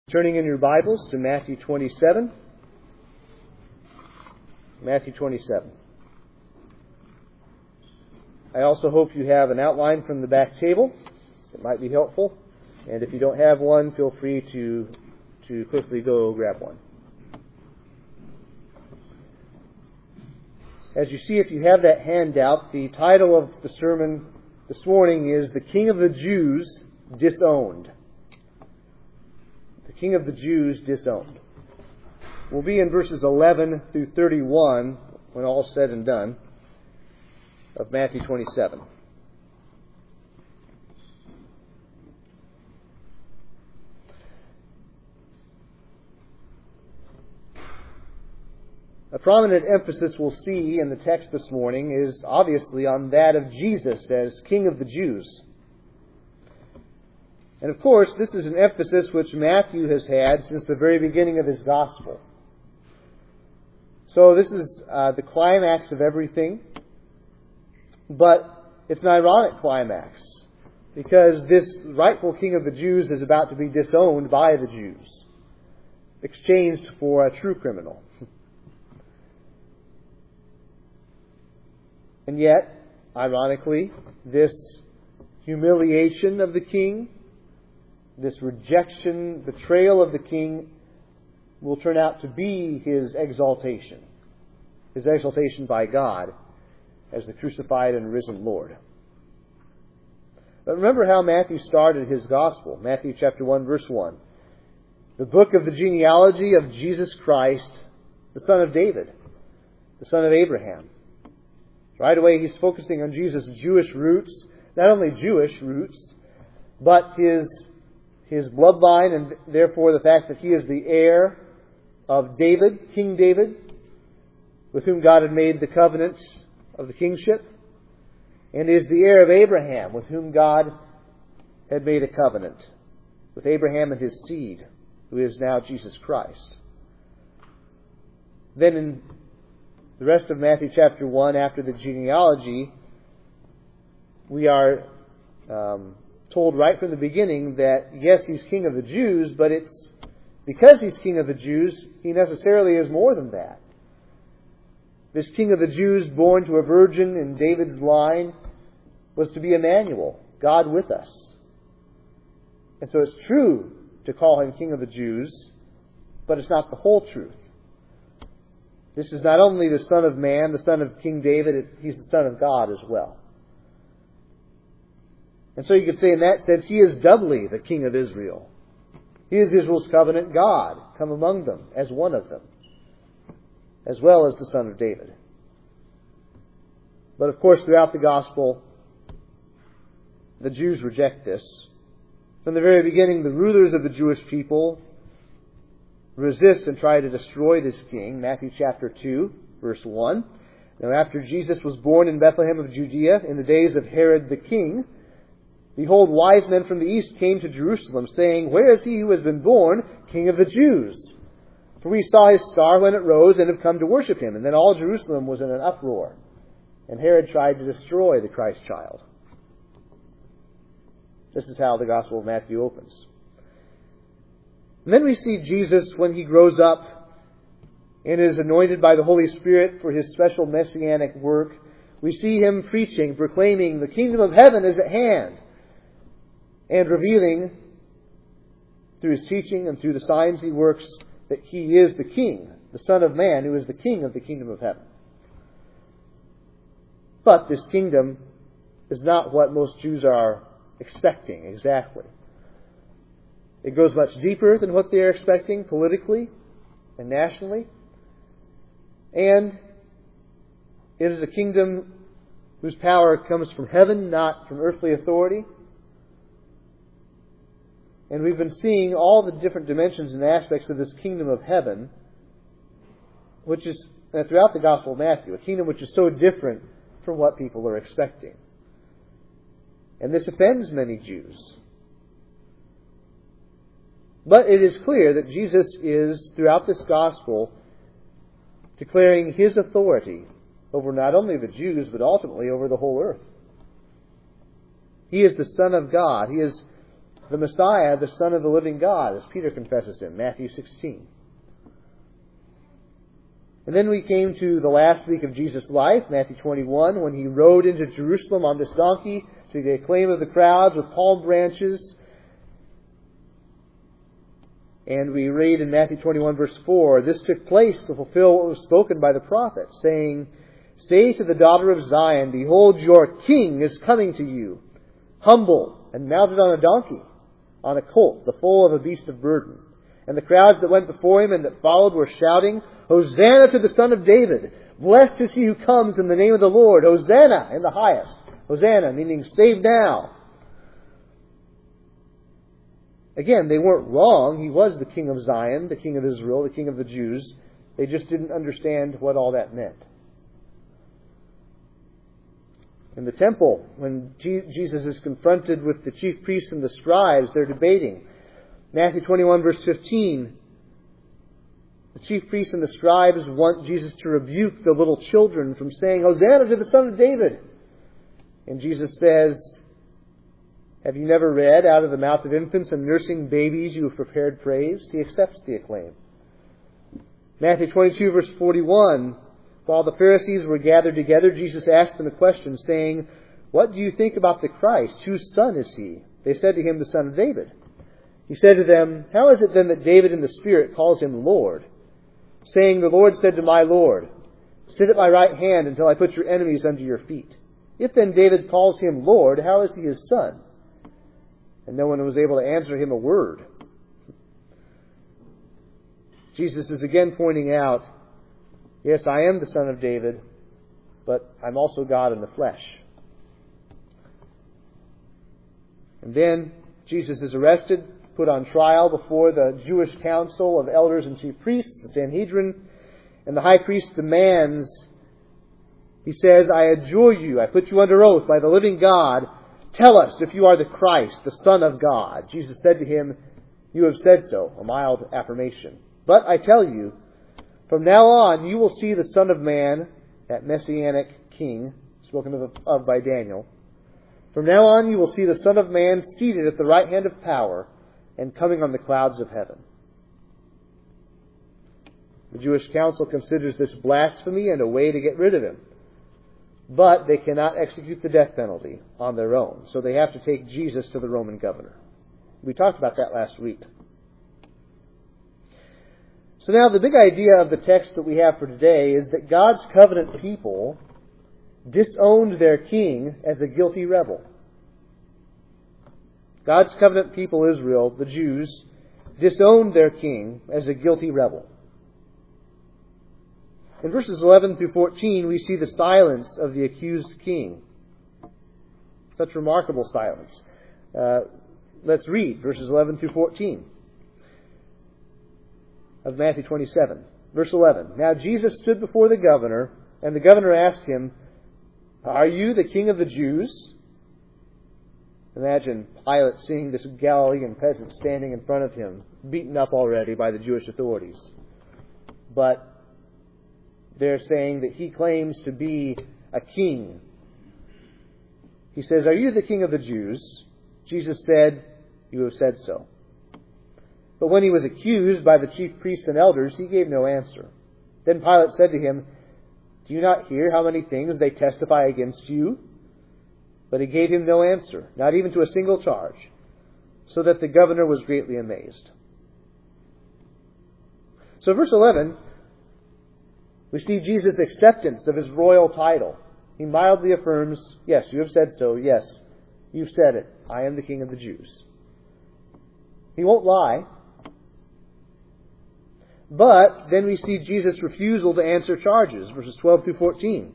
Turning in your Bibles to Matthew 27. Matthew 27. I also hope you have an outline from the back table. It might be helpful. And if you don't have one, feel free to quickly go grab one. As you see, if you have that handout, the title of the sermon this morning is The King of the Jews Disowned. The King of the Jews Disowned. We'll be in verses 11 through 31, when all is said and done, of Matthew 27. A prominent emphasis we'll see in the text this morning is obviously on that of Jesus as King of the Jews. And of course, this is an emphasis which Matthew has had since the very beginning of his gospel. So this is the climax of everything. But it's an ironic climax, because this rightful King of the Jews is about to be disowned by the Jews, exchanged for a true criminal. And yet, ironically, this humiliation of the king, this rejection, betrayal of the king, will turn out to be his exaltation by God as the crucified and risen Lord. But remember how Matthew started his gospel. Matthew chapter 1, verse 1. The book of the genealogy of Jesus Christ, the son of David, the son of Abraham. Right away, he's focusing on Jesus' Jewish roots, not only Jewish roots, but his bloodline, and therefore the fact that he is the heir of David, King David, with whom God had made the covenant of the kingship, and is the heir of Abraham, with whom God had made a covenant, with Abraham and his seed, who is now Jesus Christ. Then in the rest of Matthew chapter 1, after the genealogy, we are told right from the beginning that, yes, he's King of the Jews, but it's because he's King of the Jews, he necessarily is more than that. This King of the Jews, born to a virgin in David's line, was to be Emmanuel, God with us. And so it's true to call him King of the Jews, but it's not the whole truth. This is not only the Son of Man, the Son of King David, he's the Son of God as well. And so you could say in that sense, he is doubly the King of Israel. He is Israel's covenant God, come among them as one of them, as well as the Son of David. But of course, throughout the gospel, the Jews reject this. From the very beginning, the rulers of the Jewish people resist and try to destroy this king. Matthew chapter 2, verse 1. Now after Jesus was born in Bethlehem of Judea, in the days of Herod the king, behold, wise men from the east came to Jerusalem, saying, Where is he who has been born King of the Jews? For we saw his star when it rose and have come to worship him. And then all Jerusalem was in an uproar. And Herod tried to destroy the Christ child. This is how the Gospel of Matthew opens. And then we see Jesus when he grows up and is anointed by the Holy Spirit for his special messianic work. We see him preaching, proclaiming, the kingdom of heaven is at hand, and revealing through his teaching and through the signs he works that he is the King, the Son of Man, who is the King of the kingdom of heaven. But this kingdom is not what most Jews are expecting exactly. It goes much deeper than what they are expecting politically and nationally. And it is a kingdom whose power comes from heaven, not from earthly authority. And we've been seeing all the different dimensions and aspects of this kingdom of heaven, which is throughout the Gospel of Matthew, a kingdom which is so different from what people are expecting. And this offends many Jews. But it is clear that Jesus is, throughout this Gospel, declaring his authority over not only the Jews, but ultimately over the whole earth. He is the Son of God. He is the Messiah, the Son of the living God, as Peter confesses him, Matthew 16. And then we came to the last week of Jesus' life, Matthew 21, when he rode into Jerusalem on this donkey to the acclaim of the crowds with palm branches. And we read in Matthew 21 verse 4, this took place to fulfill what was spoken by the prophet, saying, say to the daughter of Zion, behold, your king is coming to you, humble and mounted on a donkey, on a colt, the foal of a beast of burden. And the crowds that went before him and that followed were shouting, Hosanna to the Son of David! Blessed is he who comes in the name of the Lord! Hosanna in the highest! Hosanna, meaning save now. Again, they weren't wrong. He was the King of Zion, the King of Israel, the King of the Jews. They just didn't understand what all that meant. In the temple, when Jesus is confronted with the chief priests and the scribes, they're debating. Matthew 21 verse 15, the chief priests and the scribes want Jesus to rebuke the little children from saying, Hosanna to the Son of David. And Jesus says, have you never read, out of the mouth of infants and nursing babies you have prepared praise? He accepts the acclaim. Matthew 22 verse 41, while the Pharisees were gathered together, Jesus asked them a question, saying, what do you think about the Christ? Whose son is he? They said to him, the son of David. He said to them, how is it then that David in the Spirit calls him Lord, saying, the Lord said to my Lord, sit at my right hand until I put your enemies under your feet. If then David calls him Lord, how is he his son? And no one was able to answer him a word. Jesus is again pointing out, yes, I am the Son of David, but I'm also God in the flesh. And then Jesus is arrested, put on trial before the Jewish council of elders and chief priests, the Sanhedrin, and the high priest demands, he says, I adjure you, I put you under oath by the living God, tell us if you are the Christ, the Son of God. Jesus said to him, you have said so, a mild affirmation. But I tell you, from now on you will see the Son of Man, that Messianic King, spoken of by Daniel. From now on you will see the Son of Man seated at the right hand of power and coming on the clouds of heaven. The Jewish council considers this blasphemy and a way to get rid of him. But they cannot execute the death penalty on their own, so they have to take Jesus to the Roman governor. We talked about that last week. So now the big idea of the text that we have for today is that God's covenant people disowned their king as a guilty rebel. God's covenant people, Israel, the Jews, disowned their king as a guilty rebel. In verses 11 through 14, we see the silence of the accused king. Such remarkable silence. Let's read verses 11 through 14 of Matthew 27. Verse 11. Now Jesus stood before the governor, and the governor asked him, are you the king of the Jews? Imagine Pilate seeing this Galilean peasant standing in front of him, beaten up already by the Jewish authorities. But they're saying that he claims to be a king. He says, are you the king of the Jews? Jesus said, you have said so. But when he was accused by the chief priests and elders, he gave no answer. Then Pilate said to him, do you not hear how many things they testify against you? But he gave him no answer, not even to a single charge, so that the governor was greatly amazed. So verse 11, we see Jesus' acceptance of his royal title. He mildly affirms, yes, you have said so. Yes, you've said it. I am the King of the Jews. He won't lie. But then we see Jesus' refusal to answer charges, verses 12 through 14.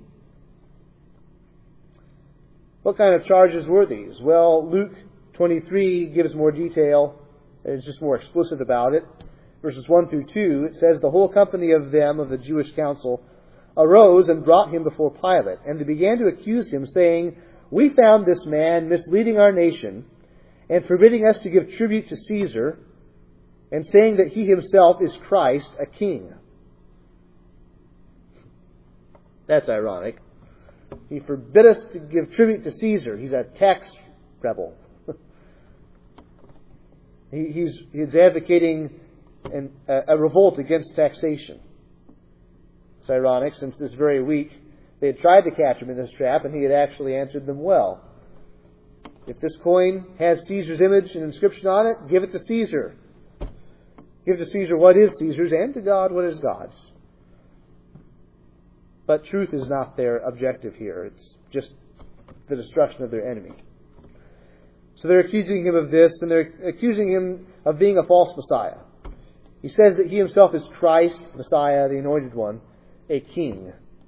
What kind of charges were these? Well, Luke 23 gives more detail. It's just more explicit about it. Verses 1 through 2, it says, the whole company of them, of the Jewish council, arose and brought him before Pilate. And they began to accuse him, saying, we found this man misleading our nation and forbidding us to give tribute to Caesar, and saying that he himself is Christ, a king. That's ironic. He forbid us to give tribute to Caesar. He's a tax rebel. He's advocating a revolt against taxation. It's ironic, since this very week they had tried to catch him in this trap, and he had actually answered them well. If this coin has Caesar's image and inscription on it, give it to Caesar. Give to Caesar what is Caesar's, and to God what is God's. But truth is not their objective here. It's just the destruction of their enemy. So they're accusing him of this, and they're accusing him of being a false Messiah. He says that he himself is Christ, Messiah, the Anointed One, a king.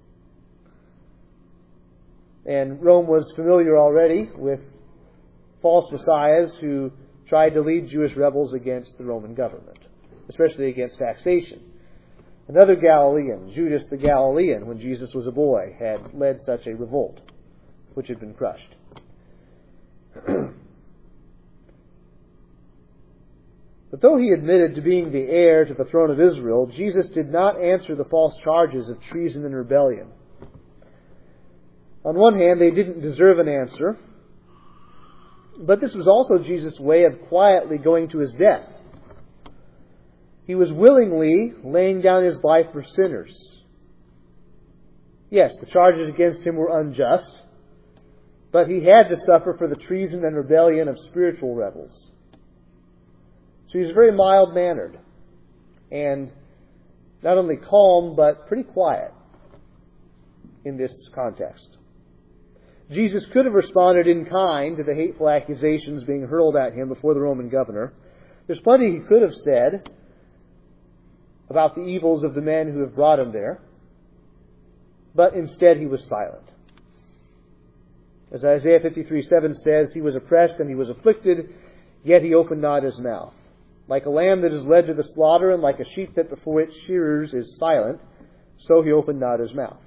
And Rome was familiar already with false messiahs who tried to lead Jewish rebels against the Roman government, especially against taxation. Another Galilean, Judas the Galilean, when Jesus was a boy, had led such a revolt, which had been crushed. But though he admitted to being the heir to the throne of Israel, Jesus did not answer the false charges of treason and rebellion. On one hand, they didn't deserve an answer, but this was also Jesus' way of quietly going to his death. He was willingly laying down his life for sinners. Yes, the charges against him were unjust, but he had to suffer for the treason and rebellion of spiritual rebels. So he's very mild-mannered and not only calm, but pretty quiet in this context. Jesus could have responded in kind to the hateful accusations being hurled at him before the Roman governor. There's plenty he could have said about the evils of the men who have brought him there, but instead he was silent. As Isaiah 53:7 says, he was oppressed and he was afflicted, yet he opened not his mouth. Like a lamb that is led to the slaughter, and like a sheep that before its shearers is silent, so he opened not his mouth.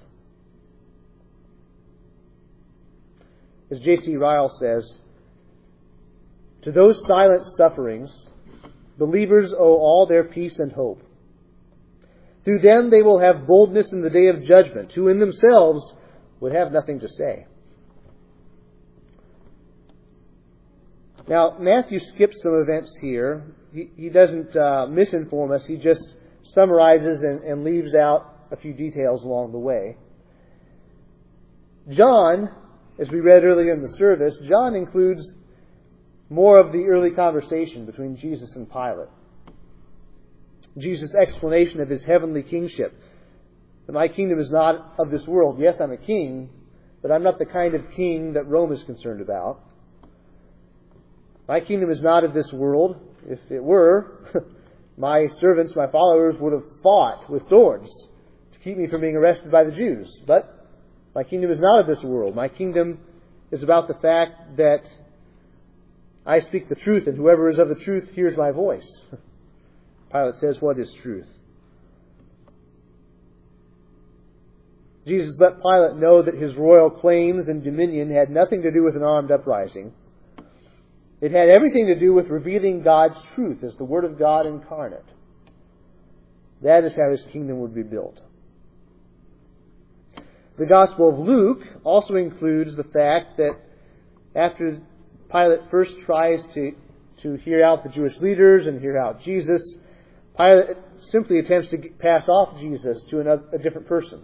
As J.C. Ryle says, to those silent sufferings, believers owe all their peace and hope. Through them they will have boldness in the day of judgment, who in themselves would have nothing to say. Now, Matthew skips some events here. He doesn't misinform us. He just summarizes and leaves out a few details along the way. John, as we read earlier in the service, John includes more of the early conversation between Jesus and Pilate. Jesus' explanation of his heavenly kingship. That my kingdom is not of this world. Yes, I'm a king, but I'm not the kind of king that Rome is concerned about. My kingdom is not of this world. If it were, my servants, my followers, would have fought with swords to keep me from being arrested by the Jews. But my kingdom is not of this world. My kingdom is about the fact that I speak the truth, and whoever is of the truth hears my voice. Pilate says, what is truth? Jesus let Pilate know that his royal claims and dominion had nothing to do with an armed uprising. It had everything to do with revealing God's truth as the Word of God incarnate. That is how his kingdom would be built. The Gospel of Luke also includes the fact that after Pilate first tries to hear out the Jewish leaders and hear out Jesus, Pilate simply attempts to pass off Jesus to a different person.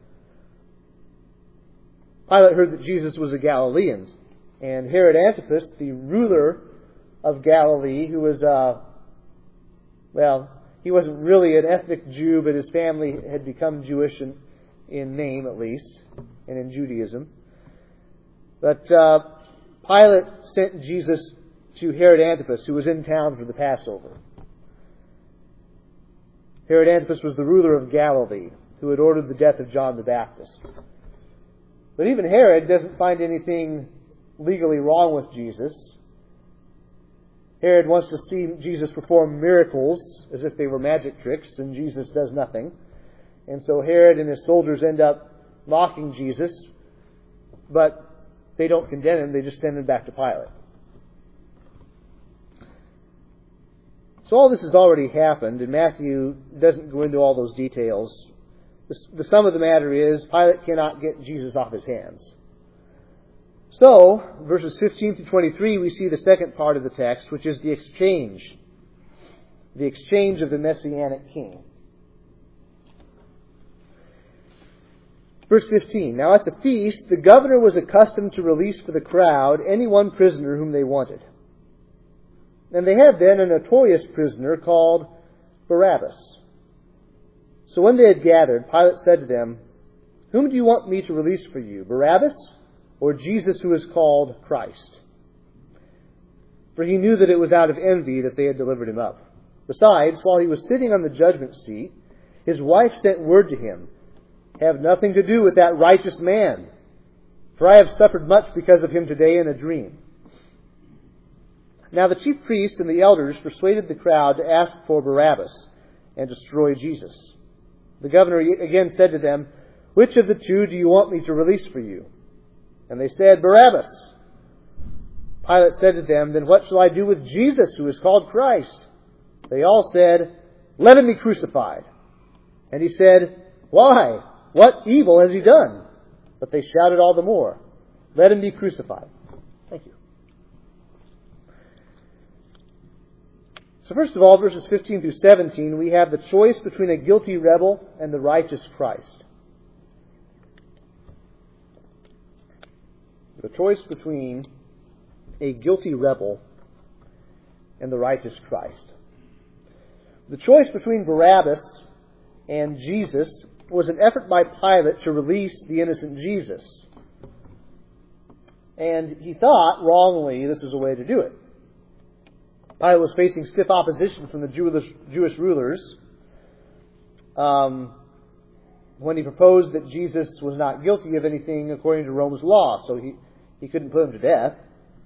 Pilate heard that Jesus was a Galilean, and Herod Antipas, the ruler of Galilee, who was, he wasn't really an ethnic Jew, but his family had become Jewish in name at least, and in Judaism. But Pilate sent Jesus to Herod Antipas, who was in town for the Passover. Herod Antipas was the ruler of Galilee, who had ordered the death of John the Baptist. But even Herod doesn't find anything legally wrong with Jesus. Herod wants to see Jesus perform miracles as if they were magic tricks, and Jesus does nothing. And so Herod and his soldiers end up mocking Jesus, but they don't condemn him, they just send him back to Pilate. So all this has already happened, and Matthew doesn't go into all those details. The sum of the matter is, Pilate cannot get Jesus off his hands. So, verses 15 to 23, we see the second part of the text, which is the exchange the exchange of the Messianic king. Verse 15, Now at the feast, the governor was accustomed to release for the crowd any one prisoner whom they wanted. And they had then a notorious prisoner called Barabbas. So when they had gathered, Pilate said to them, Whom do you want me to release for you, Barabbas or Jesus who is called Christ? For he knew that it was out of envy that they had delivered him up. Besides, while he was sitting on the judgment seat, his wife sent word to him, Have nothing to do with that righteous man, for I have suffered much because of him today in a dream. Now the chief priests and the elders persuaded the crowd to ask for Barabbas and destroy Jesus. The governor again said to them, Which of the two do you want me to release for you? And they said, Barabbas. Pilate said to them, Then what shall I do with Jesus, who is called Christ? They all said, Let him be crucified. And he said, Why? What evil has he done? But they shouted all the more, Let him be crucified. Thank you. So first of all, verses 15 through 17, we have the choice between a guilty rebel and the righteous Christ. The choice between a guilty rebel and the righteous Christ. The choice between Barabbas and Jesus was an effort by Pilate to release the innocent Jesus. And he thought, wrongly, this was a way to do it. Pilate was facing stiff opposition from the Jewish rulers when he proposed that Jesus was not guilty of anything according to Rome's law, so he couldn't put him to death.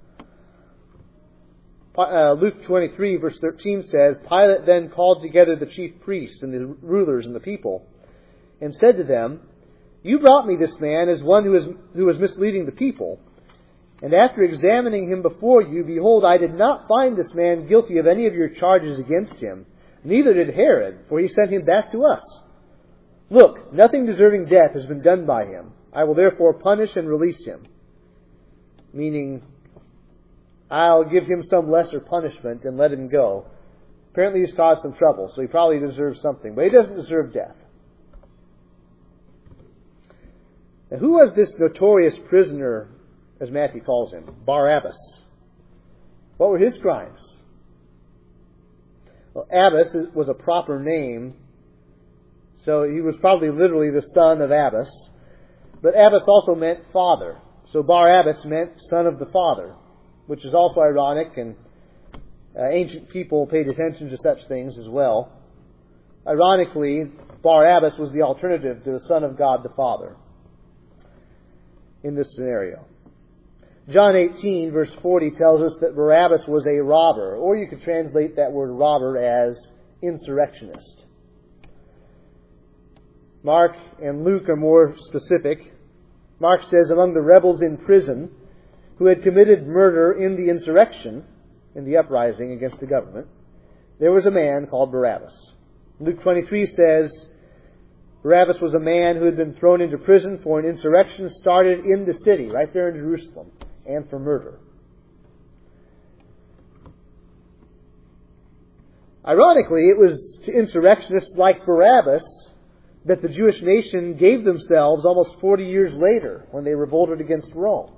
Luke 23, verse 13 says, Pilate then called together the chief priests and the rulers and the people, and said to them, You brought me this man as one who was misleading the people. And after examining him before you, behold, I did not find this man guilty of any of your charges against him. Neither did Herod, for he sent him back to us. Look, nothing deserving death has been done by him. I will therefore punish and release him. Meaning, I'll give him some lesser punishment and let him go. Apparently he's caused some trouble, so he probably deserves something. But he doesn't deserve death. Now, who was this notorious prisoner, as Matthew calls him? Barabbas. What were his crimes? Well, Abbas was a proper name, so he was probably literally the son of Abbas. But Abbas also meant father. So Barabbas meant son of the father, which is also ironic, and ancient people paid attention to such things as well. Ironically, Barabbas was the alternative to the Son of God the Father in this scenario. John 18, verse 40 tells us that Barabbas was a robber, or you could translate that word robber as insurrectionist. Mark and Luke are more specific. Mark says, among the rebels in prison who had committed murder in the insurrection, in the uprising against the government, there was a man called Barabbas. Luke 23 says, Barabbas was a man who had been thrown into prison for an insurrection started in the city, right there in Jerusalem, and for murder. Ironically, it was to insurrectionists like Barabbas that the Jewish nation gave themselves almost 40 years later when they revolted against Rome.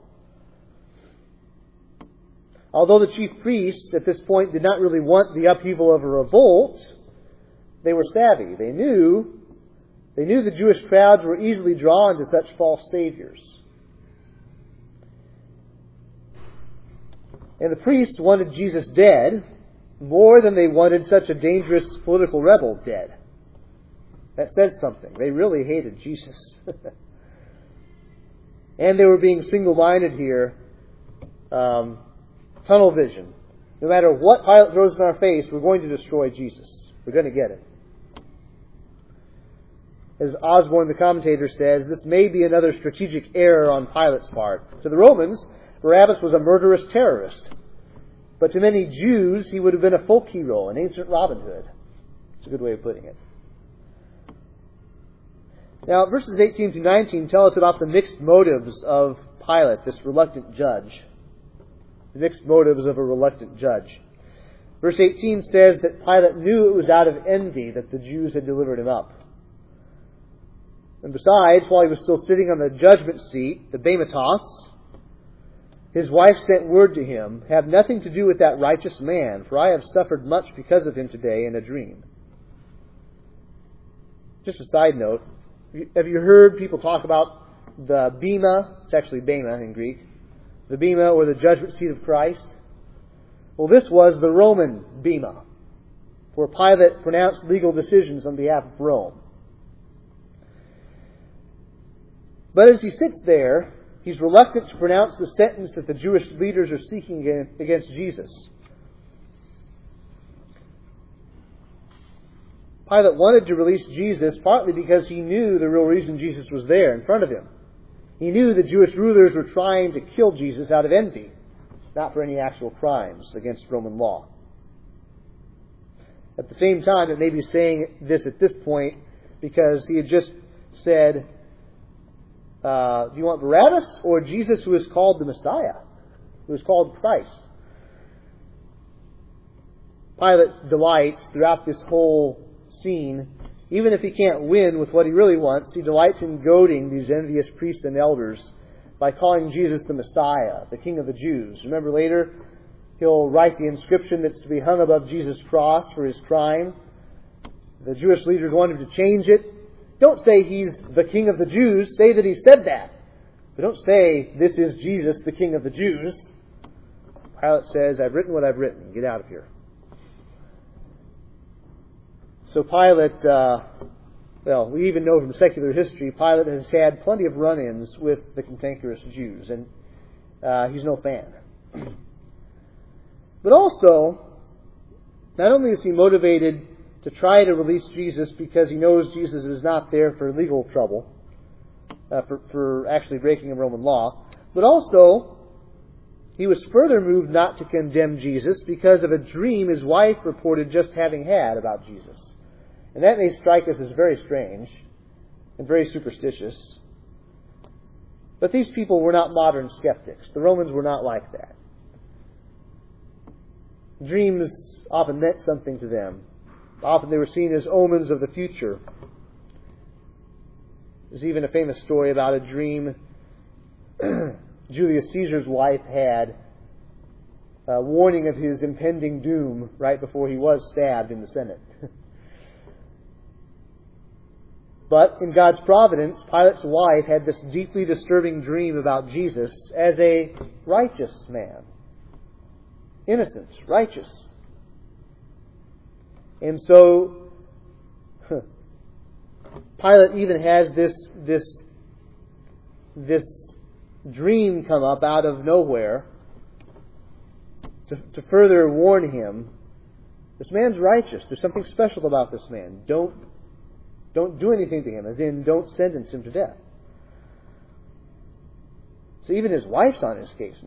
Although the chief priests at this point did not really want the upheaval of a revolt, they were savvy. They knew the Jewish crowds were easily drawn to such false saviors. And the priests wanted Jesus dead more than they wanted such a dangerous political rebel dead. That said something. They really hated Jesus. And they were being single-minded here. Tunnel vision. No matter what Pilate throws in our face, we're going to destroy Jesus. We're going to get him. As Osborne, the commentator, says, this may be another strategic error on Pilate's part. To the Romans, Barabbas was a murderous terrorist. But to many Jews, he would have been a folk hero, an ancient Robin Hood. It's a good way of putting it. Now, verses 18 to 19 tell us about the mixed motives of Pilate, this reluctant judge. The mixed motives of a reluctant judge. Verse 18 says that Pilate knew it was out of envy that the Jews had delivered him up. And besides, while he was still sitting on the judgment seat, the Bematos, his wife sent word to him, "Have nothing to do with that righteous man, for I have suffered much because of him today in a dream." Just a side note, have you heard people talk about the Bema? It's actually Bema in Greek. The Bema, or the judgment seat of Christ. Well, this was the Roman Bema, where Pilate pronounced legal decisions on behalf of Rome. But as he sits there, he's reluctant to pronounce the sentence that the Jewish leaders are seeking against Jesus. Pilate wanted to release Jesus partly because he knew the real reason Jesus was there in front of him. He knew the Jewish rulers were trying to kill Jesus out of envy, not for any actual crimes against Roman law. At the same time, it may be saying this at this point because he had just said, do you want Barabbas or Jesus who is called the Messiah, who is called Christ? Pilate delights throughout this whole scene, even if he can't win with what he really wants, he delights in goading these envious priests and elders by calling Jesus the Messiah, the King of the Jews. Remember later, he'll write the inscription that's to be hung above Jesus' cross for his crime. The Jewish leaders want him to change it. Don't say he's the King of the Jews. Say that he said that. But don't say, this is Jesus, the King of the Jews. Pilate says, I've written what I've written. Get out of here. So Pilate, we even know from secular history, Pilate has had plenty of run-ins with the cantankerous Jews, and he's no fan. But also, not only is he motivated to try to release Jesus because he knows Jesus is not there for legal trouble, for actually breaking a Roman law, but also he was further moved not to condemn Jesus because of a dream his wife reported just having had about Jesus. And that may strike us as very strange and very superstitious. But these people were not modern skeptics. The Romans were not like that. Dreams often meant something to them. Often they were seen as omens of the future. There's even a famous story about a dream Julius Caesar's wife had, warning of his impending doom right before he was stabbed in the Senate. But in God's providence, Pilate's wife had this deeply disturbing dream about Jesus as a righteous man. Innocent, righteous. And so, Pilate even has this dream come up out of nowhere to further warn him, this man's righteous. There's something special about this man. Don't do anything to him, as in, don't sentence him to death. So even his wife's on his case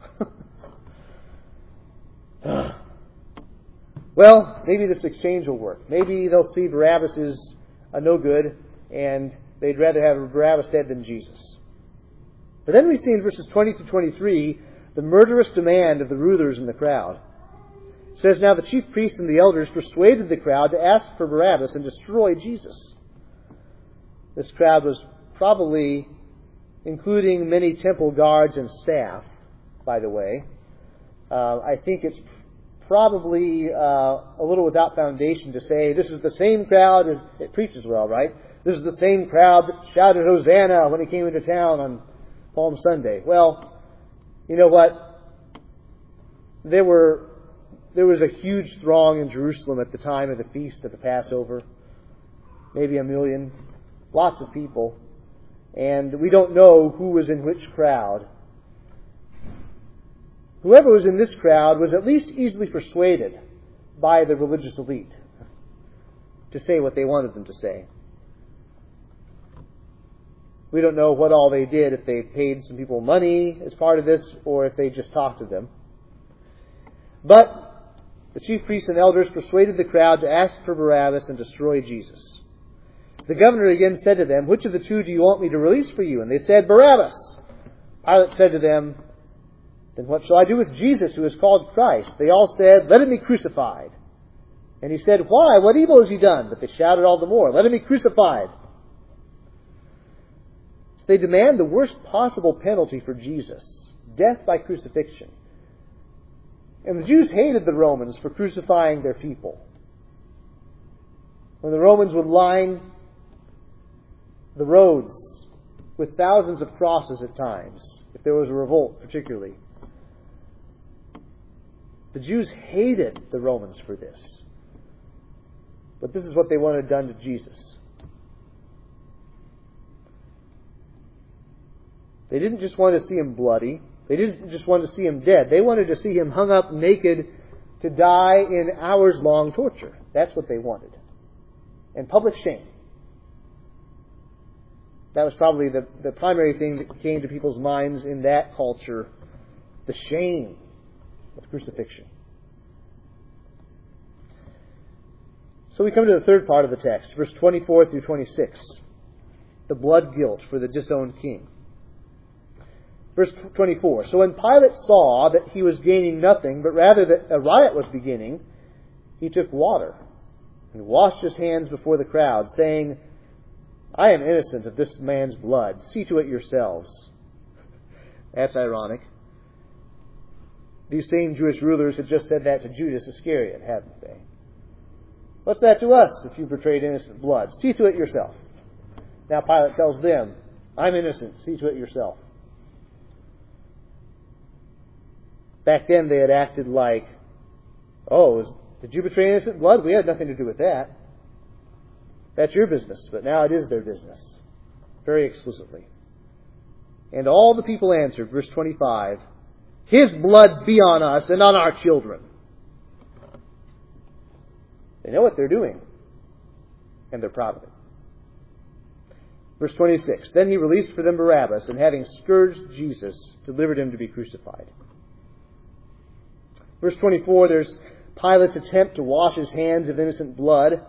now. Well, maybe this exchange will work. Maybe they'll see Barabbas is a no good, and they'd rather have Barabbas dead than Jesus. But then we see in verses 20 to 23 the murderous demand of the rulers in the crowd. It says, now the chief priests and the elders persuaded the crowd to ask for Barabbas and destroy Jesus. This crowd was probably including many temple guards and staff, by the way. I think it's probably a little without foundation to say this is the same crowd as it preaches well, right? This is the same crowd that shouted Hosanna when he came into town on Palm Sunday. Well, you know what? There was a huge throng in Jerusalem at the time of the feast of the Passover. Maybe 1 million. Lots of people. And we don't know who was in which crowd. Whoever was in this crowd was at least easily persuaded by the religious elite to say what they wanted them to say. We don't know what all they did, if they paid some people money as part of this, or if they just talked to them. But the chief priests and elders persuaded the crowd to ask for Barabbas and destroy Jesus. The governor again said to them, which of the two do you want me to release for you? And they said, Barabbas. Pilate said to them, Then what shall I do with Jesus, who is called Christ? They all said, Let him be crucified. And he said, Why? What evil has he done? But they shouted all the more, Let him be crucified. So they demand the worst possible penalty for Jesus, death by crucifixion. And the Jews hated the Romans for crucifying their people. When the Romans would line the roads with thousands of crosses at times, if there was a revolt particularly, the Jews hated the Romans for this. But this is what they wanted done to Jesus. They didn't just want to see him bloody. They didn't just want to see him dead. They wanted to see him hung up naked to die in hours-long torture. That's what they wanted. And public shame. That was probably the primary thing that came to people's minds in that culture. The shame of crucifixion. So we come to the third part of the text, verse 24 through 26. The blood guilt for the disowned king. Verse 24. So when Pilate saw that he was gaining nothing, but rather that a riot was beginning, he took water and washed his hands before the crowd, saying, I am innocent of this man's blood. See to it yourselves. That's ironic. These same Jewish rulers had just said that to Judas Iscariot, hadn't they? What's that to us if you betrayed innocent blood? See to it yourself. Now Pilate tells them, I'm innocent. See to it yourself. Back then they had acted like, did you betray innocent blood? We had nothing to do with that. That's your business. But now it is their business. Very explicitly. And all the people answered, verse 25, His blood be on us and on our children. They know what they're doing. And they're proud of it. Verse 26, Then he released for them Barabbas, and having scourged Jesus, delivered him to be crucified. Verse 24, there's Pilate's attempt to wash his hands of innocent blood.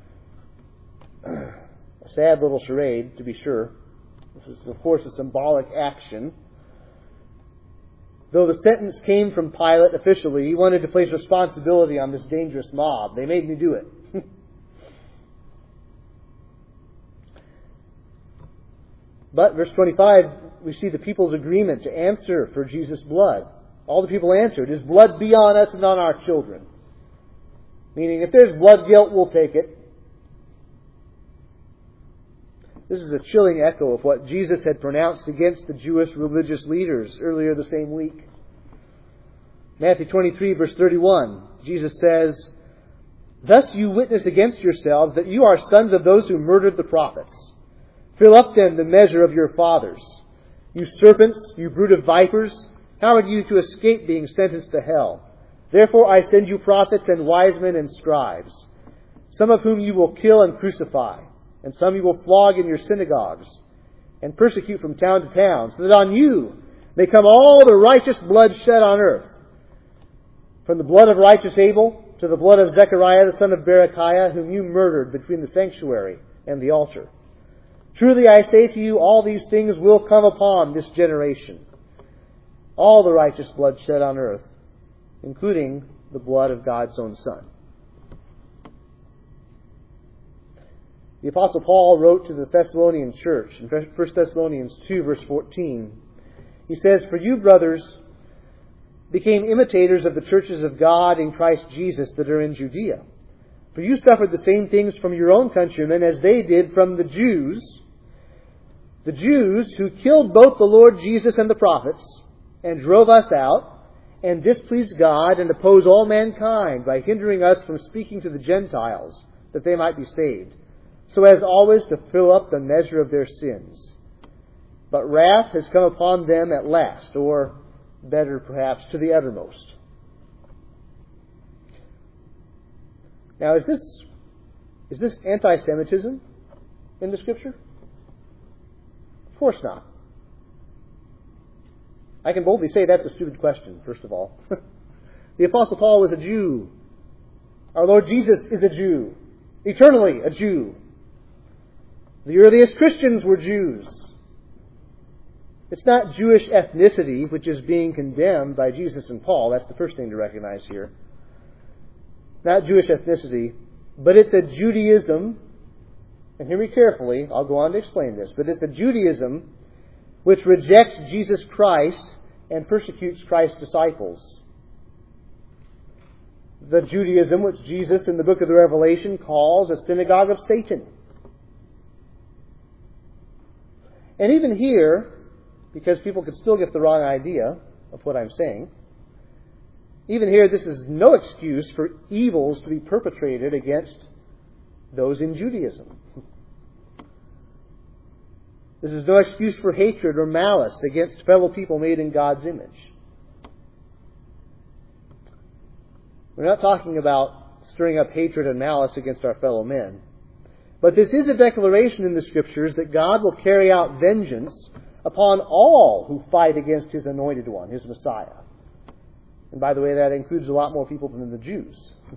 A sad little charade, to be sure. This is, of course, a symbolic action. Though the sentence came from Pilate officially, he wanted to place responsibility on this dangerous mob. They made me do it. But, verse 25, we see the people's agreement to answer for Jesus' blood. All the people answered, His blood be on us and on our children. Meaning, if there's blood guilt, we'll take it. This is a chilling echo of what Jesus had pronounced against the Jewish religious leaders earlier the same week. Matthew 23, verse 31, Jesus says, Thus you witness against yourselves that you are sons of those who murdered the prophets. Fill up then the measure of your fathers. You serpents, you brood of vipers, how are you to escape being sentenced to hell? Therefore I send you prophets and wise men and scribes, some of whom you will kill and crucify, and some you will flog in your synagogues, and persecute from town to town, so that on you may come all the righteous blood shed on earth, from the blood of righteous Abel to the blood of Zechariah the son of Berechiah, whom you murdered between the sanctuary and the altar. Truly I say to you, all these things will come upon this generation. All the righteous blood shed on earth, including the blood of God's own Son. The Apostle Paul wrote to the Thessalonian church in 1 Thessalonians 2, verse 14. He says, For you, brothers, became imitators of the churches of God in Christ Jesus that are in Judea. For you suffered the same things from your own countrymen as they did from the Jews who killed both the Lord Jesus and the prophets, and drove us out, and displeased God, and opposed all mankind by hindering us from speaking to the Gentiles, that they might be saved, so as always to fill up the measure of their sins. But wrath has come upon them at last, or better perhaps, to the uttermost. Now, is this anti-Semitism in the Scripture? Of course not. I can boldly say that's a stupid question, first of all. The Apostle Paul was a Jew. Our Lord Jesus is a Jew. Eternally a Jew. The earliest Christians were Jews. It's not Jewish ethnicity which is being condemned by Jesus and Paul. That's the first thing to recognize here. Not Jewish ethnicity, but it's a Judaism, and hear me carefully, I'll go on to explain this, but it's a Judaism which rejects Jesus Christ and persecutes Christ's disciples. The Judaism which Jesus in the book of the Revelation calls a synagogue of Satan. And even here, because people could still get the wrong idea of what I'm saying, even here this is no excuse for evils to be perpetrated against those in Judaism. This is no excuse for hatred or malice against fellow people made in God's image. We're not talking about stirring up hatred and malice against our fellow men. But this is a declaration in the Scriptures that God will carry out vengeance upon all who fight against His anointed one, His Messiah. And by the way, that includes a lot more people than the Jews.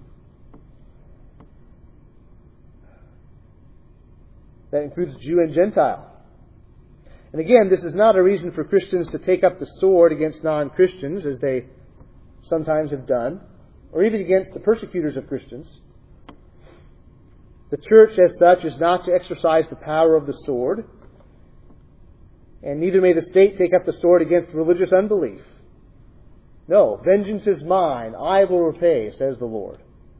That includes Jew and Gentile. And again, this is not a reason for Christians to take up the sword against non-Christians, as they sometimes have done, or even against the persecutors of Christians. The church, as such, is not to exercise the power of the sword, and neither may the state take up the sword against religious unbelief. No, vengeance is mine, I will repay, says the Lord.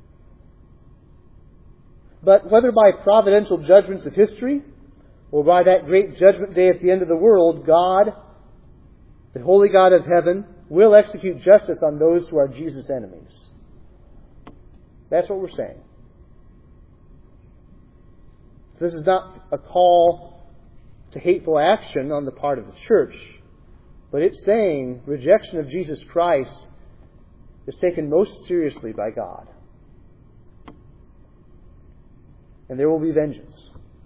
But whether by providential judgments of history, or by that great judgment day at the end of the world, God, the holy God of heaven, will execute justice on those who are Jesus' enemies. That's what we're saying. This is not a call to hateful action on the part of the church, but it's saying rejection of Jesus Christ is taken most seriously by God. And there will be vengeance.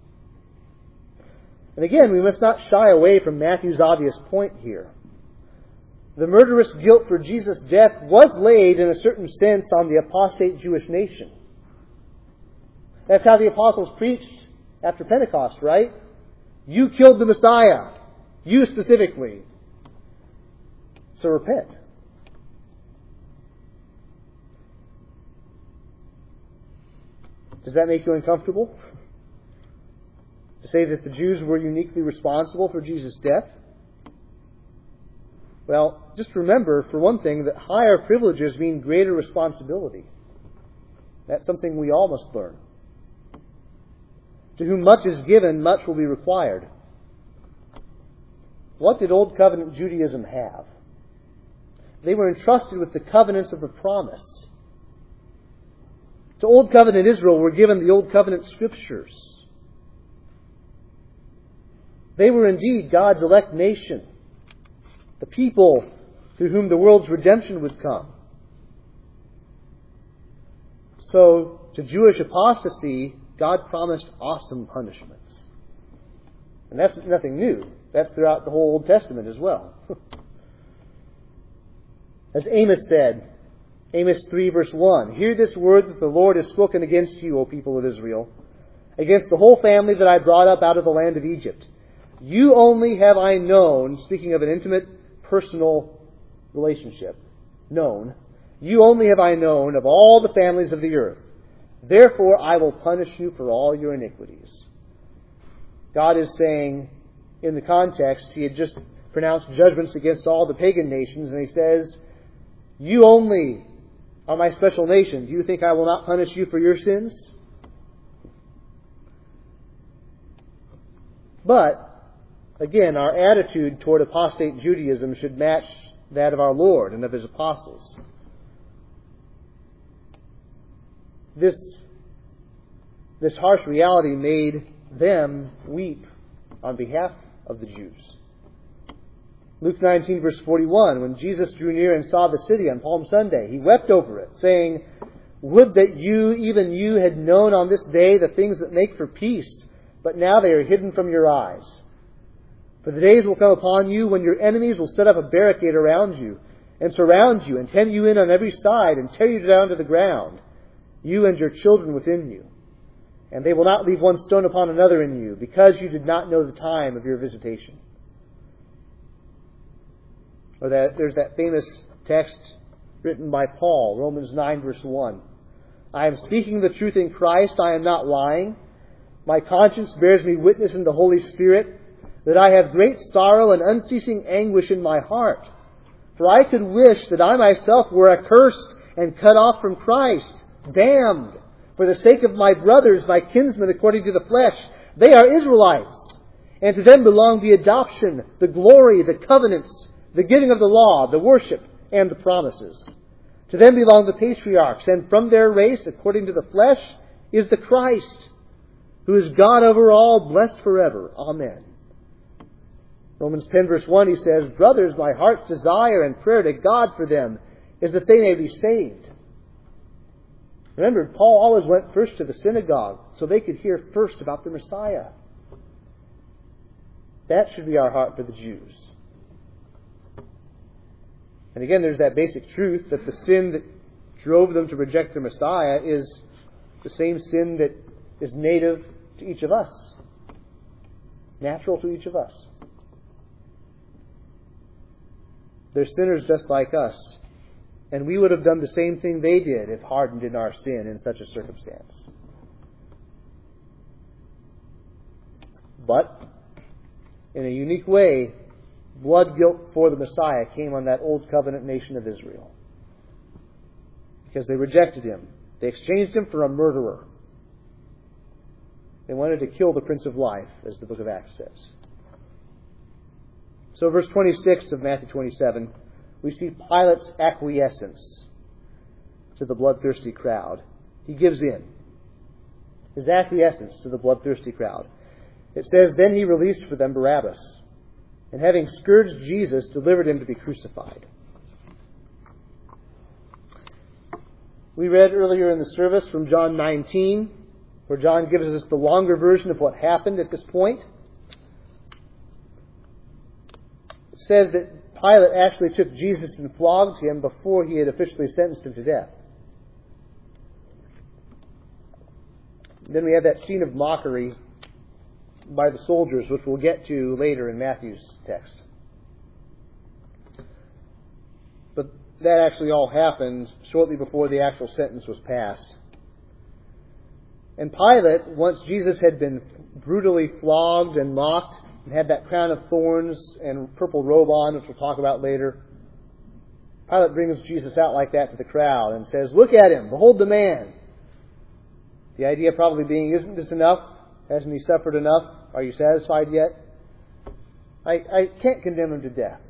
And again, we must not shy away from Matthew's obvious point here. The murderous guilt for Jesus' death was laid in a certain sense on the apostate Jewish nation. That's how the apostles preached after Pentecost, right? You killed the Messiah. You specifically. So repent. Does that make you uncomfortable? To say that the Jews were uniquely responsible for Jesus' death? Well, just remember, for one thing, that higher privileges mean greater responsibility. That's something we all must learn. To whom much is given, much will be required. What did Old Covenant Judaism have? They were entrusted with the covenants of the promise. To Old Covenant Israel were given the Old Covenant Scriptures. They were indeed God's elect nation, the people through whom the world's redemption would come. So, to Jewish apostasy, God promised awesome punishments. And that's nothing new. That's throughout the whole Old Testament as well. As Amos said, Amos 3 verse 1, "Hear this word that the Lord has spoken against you, O people of Israel, against the whole family that I brought up out of the land of Egypt. You only have I known," speaking of an intimate, personal relationship, known, "you only have I known of all the families of the earth. Therefore I will punish you for all your iniquities." God is saying, in the context, He had just pronounced judgments against all the pagan nations, and He says, "You only are my special nation. Do you think I will not punish you for your sins?" But, again, our attitude toward apostate Judaism should match that of our Lord and of His apostles. This harsh reality made them weep on behalf of the Jews. Luke 19 verse 41, when Jesus drew near and saw the city on Palm Sunday, He wept over it, saying, "Would that you, even you, had known on this day the things that make for peace, but now they are hidden from your eyes. For the days will come upon you when your enemies will set up a barricade around you, and surround you, and hem you in on every side, and tear you down to the ground, you and your children within you. And they will not leave one stone upon another in you, because you did not know the time of your visitation." Or there's that famous text written by Paul, Romans 9, verse 1. I am speaking the truth in Christ, I am not lying. My conscience bears me witness in the Holy Spirit that I have great sorrow and unceasing anguish in my heart. For I could wish that I myself were accursed and cut off from Christ, damned, for the sake of my brothers, my kinsmen according to the flesh. They are Israelites, and to them belong the adoption, the glory, the covenants, the giving of the law, the worship, and the promises. To them belong the patriarchs, and from their race, according to the flesh, is the Christ, who is God over all, blessed forever. Amen. Romans 10 verse 1, he says, Brothers, my heart's desire and prayer to God for them is that they may be saved. Remember, Paul always went first to the synagogue so they could hear first about the Messiah. That should be our heart for the Jews. And again, there's that basic truth that the sin that drove them to reject the Messiah is the same sin that is native to each of us. Natural to each of us. They're sinners just like us. And we would have done the same thing they did if hardened in our sin in such a circumstance. But, in a unique way, blood guilt for the Messiah came on that old covenant nation of Israel. Because they rejected him. They exchanged him for a murderer. They wanted to kill the Prince of Life, as the book of Acts says. So verse 26 of Matthew 27, we see Pilate's acquiescence to the bloodthirsty crowd. He gives in. His acquiescence to the bloodthirsty crowd. It says, Then he released for them Barabbas, and having scourged Jesus, delivered him to be crucified. We read earlier in the service from John 19, where John gives us the longer version of what happened at this point. It says that Pilate actually took Jesus and flogged him before he had officially sentenced him to death. Then we have that scene of mockery by the soldiers, which we'll get to later in Matthew's text. But that actually all happened shortly before the actual sentence was passed. And Pilate, once Jesus had been brutally flogged and mocked, and had that crown of thorns and purple robe on, which we'll talk about later, Pilate brings Jesus out like that to the crowd and says, Look at him, behold the man. The idea probably being, isn't this enough? Hasn't he suffered enough? Are you satisfied yet? I can't condemn him to death.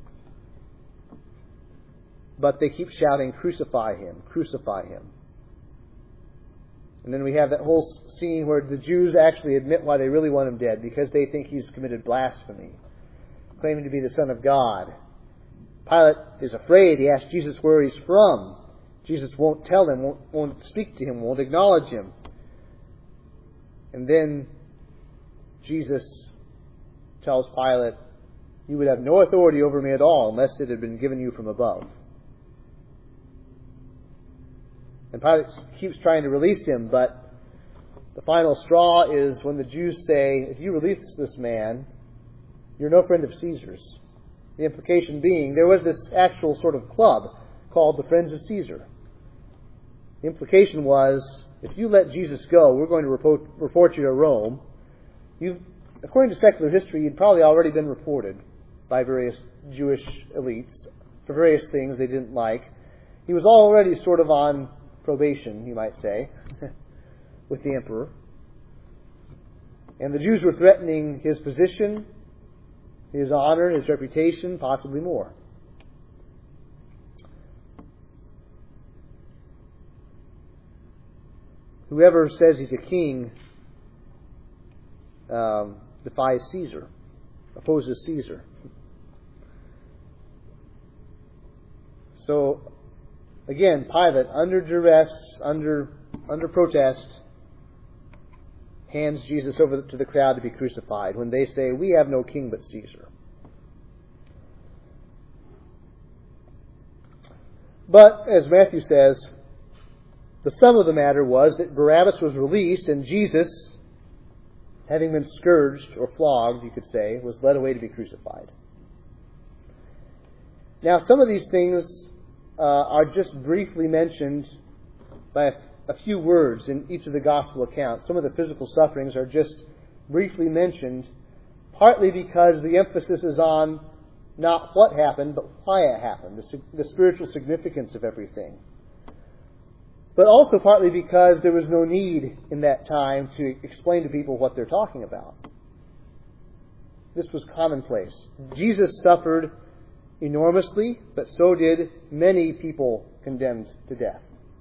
But they keep shouting, Crucify him, crucify him. And then we have that whole scene where the Jews actually admit why they really want him dead, because they think he's committed blasphemy, claiming to be the Son of God. Pilate is afraid. He asks Jesus where he's from. Jesus won't tell him, won't speak to him, won't acknowledge him. And then Jesus tells Pilate, You would have no authority over me at all unless it had been given you from above. And Pilate keeps trying to release him, but the final straw is when the Jews say, If you release this man, you're no friend of Caesar's. The implication being, there was this actual sort of club called the Friends of Caesar. The implication was, if you let Jesus go, we're going to report you to Rome. According to secular history, you'd probably already been reported by various Jewish elites for various things they didn't like. He was already sort of on probation, you might say, with the emperor. And the Jews were threatening his position, his honor, his reputation, possibly more. Whoever says he's a king defies Caesar, opposes Caesar. So, again, Pilate, under duress, under protest, hands Jesus over to the crowd to be crucified when they say, We have no king but Caesar. But, as Matthew says, the sum of the matter was that Barabbas was released and Jesus, having been scourged or flogged, you could say, was led away to be crucified. Now, some of these things are just briefly mentioned by a few words in each of the gospel accounts. Some of the physical sufferings are just briefly mentioned, partly because the emphasis is on not what happened, but why it happened, the spiritual significance of everything. But also partly because there was no need in that time to explain to people what they're talking about. This was commonplace. Jesus suffered enormously, but so did many people condemned to death.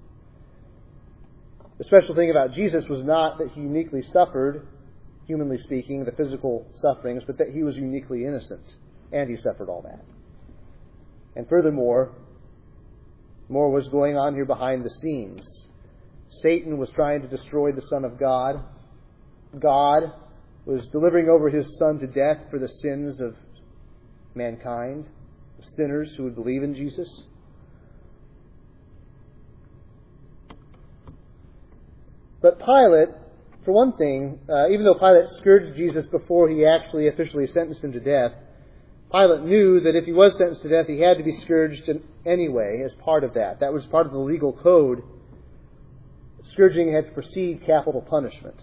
The special thing about Jesus was not that he uniquely suffered, humanly speaking, the physical sufferings, but that he was uniquely innocent, and he suffered all that. And furthermore, more was going on here behind the scenes. Satan was trying to destroy the Son of God. God was delivering over his Son to death for the sins of mankind, sinners who would believe in Jesus. But Pilate, for one thing, even though Pilate scourged Jesus before he actually officially sentenced him to death, Pilate knew that if he was sentenced to death, he had to be scourged anyway as part of that. That was part of the legal code. Scourging had to precede capital punishment.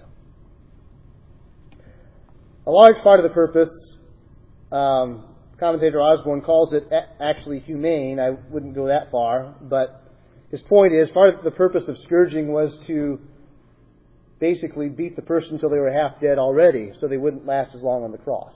A large part of the purpose, commentator Osborne calls it actually humane. I wouldn't go that far, but his point is part of the purpose of scourging was to basically beat the person until they were half dead already, so they wouldn't last as long on the cross.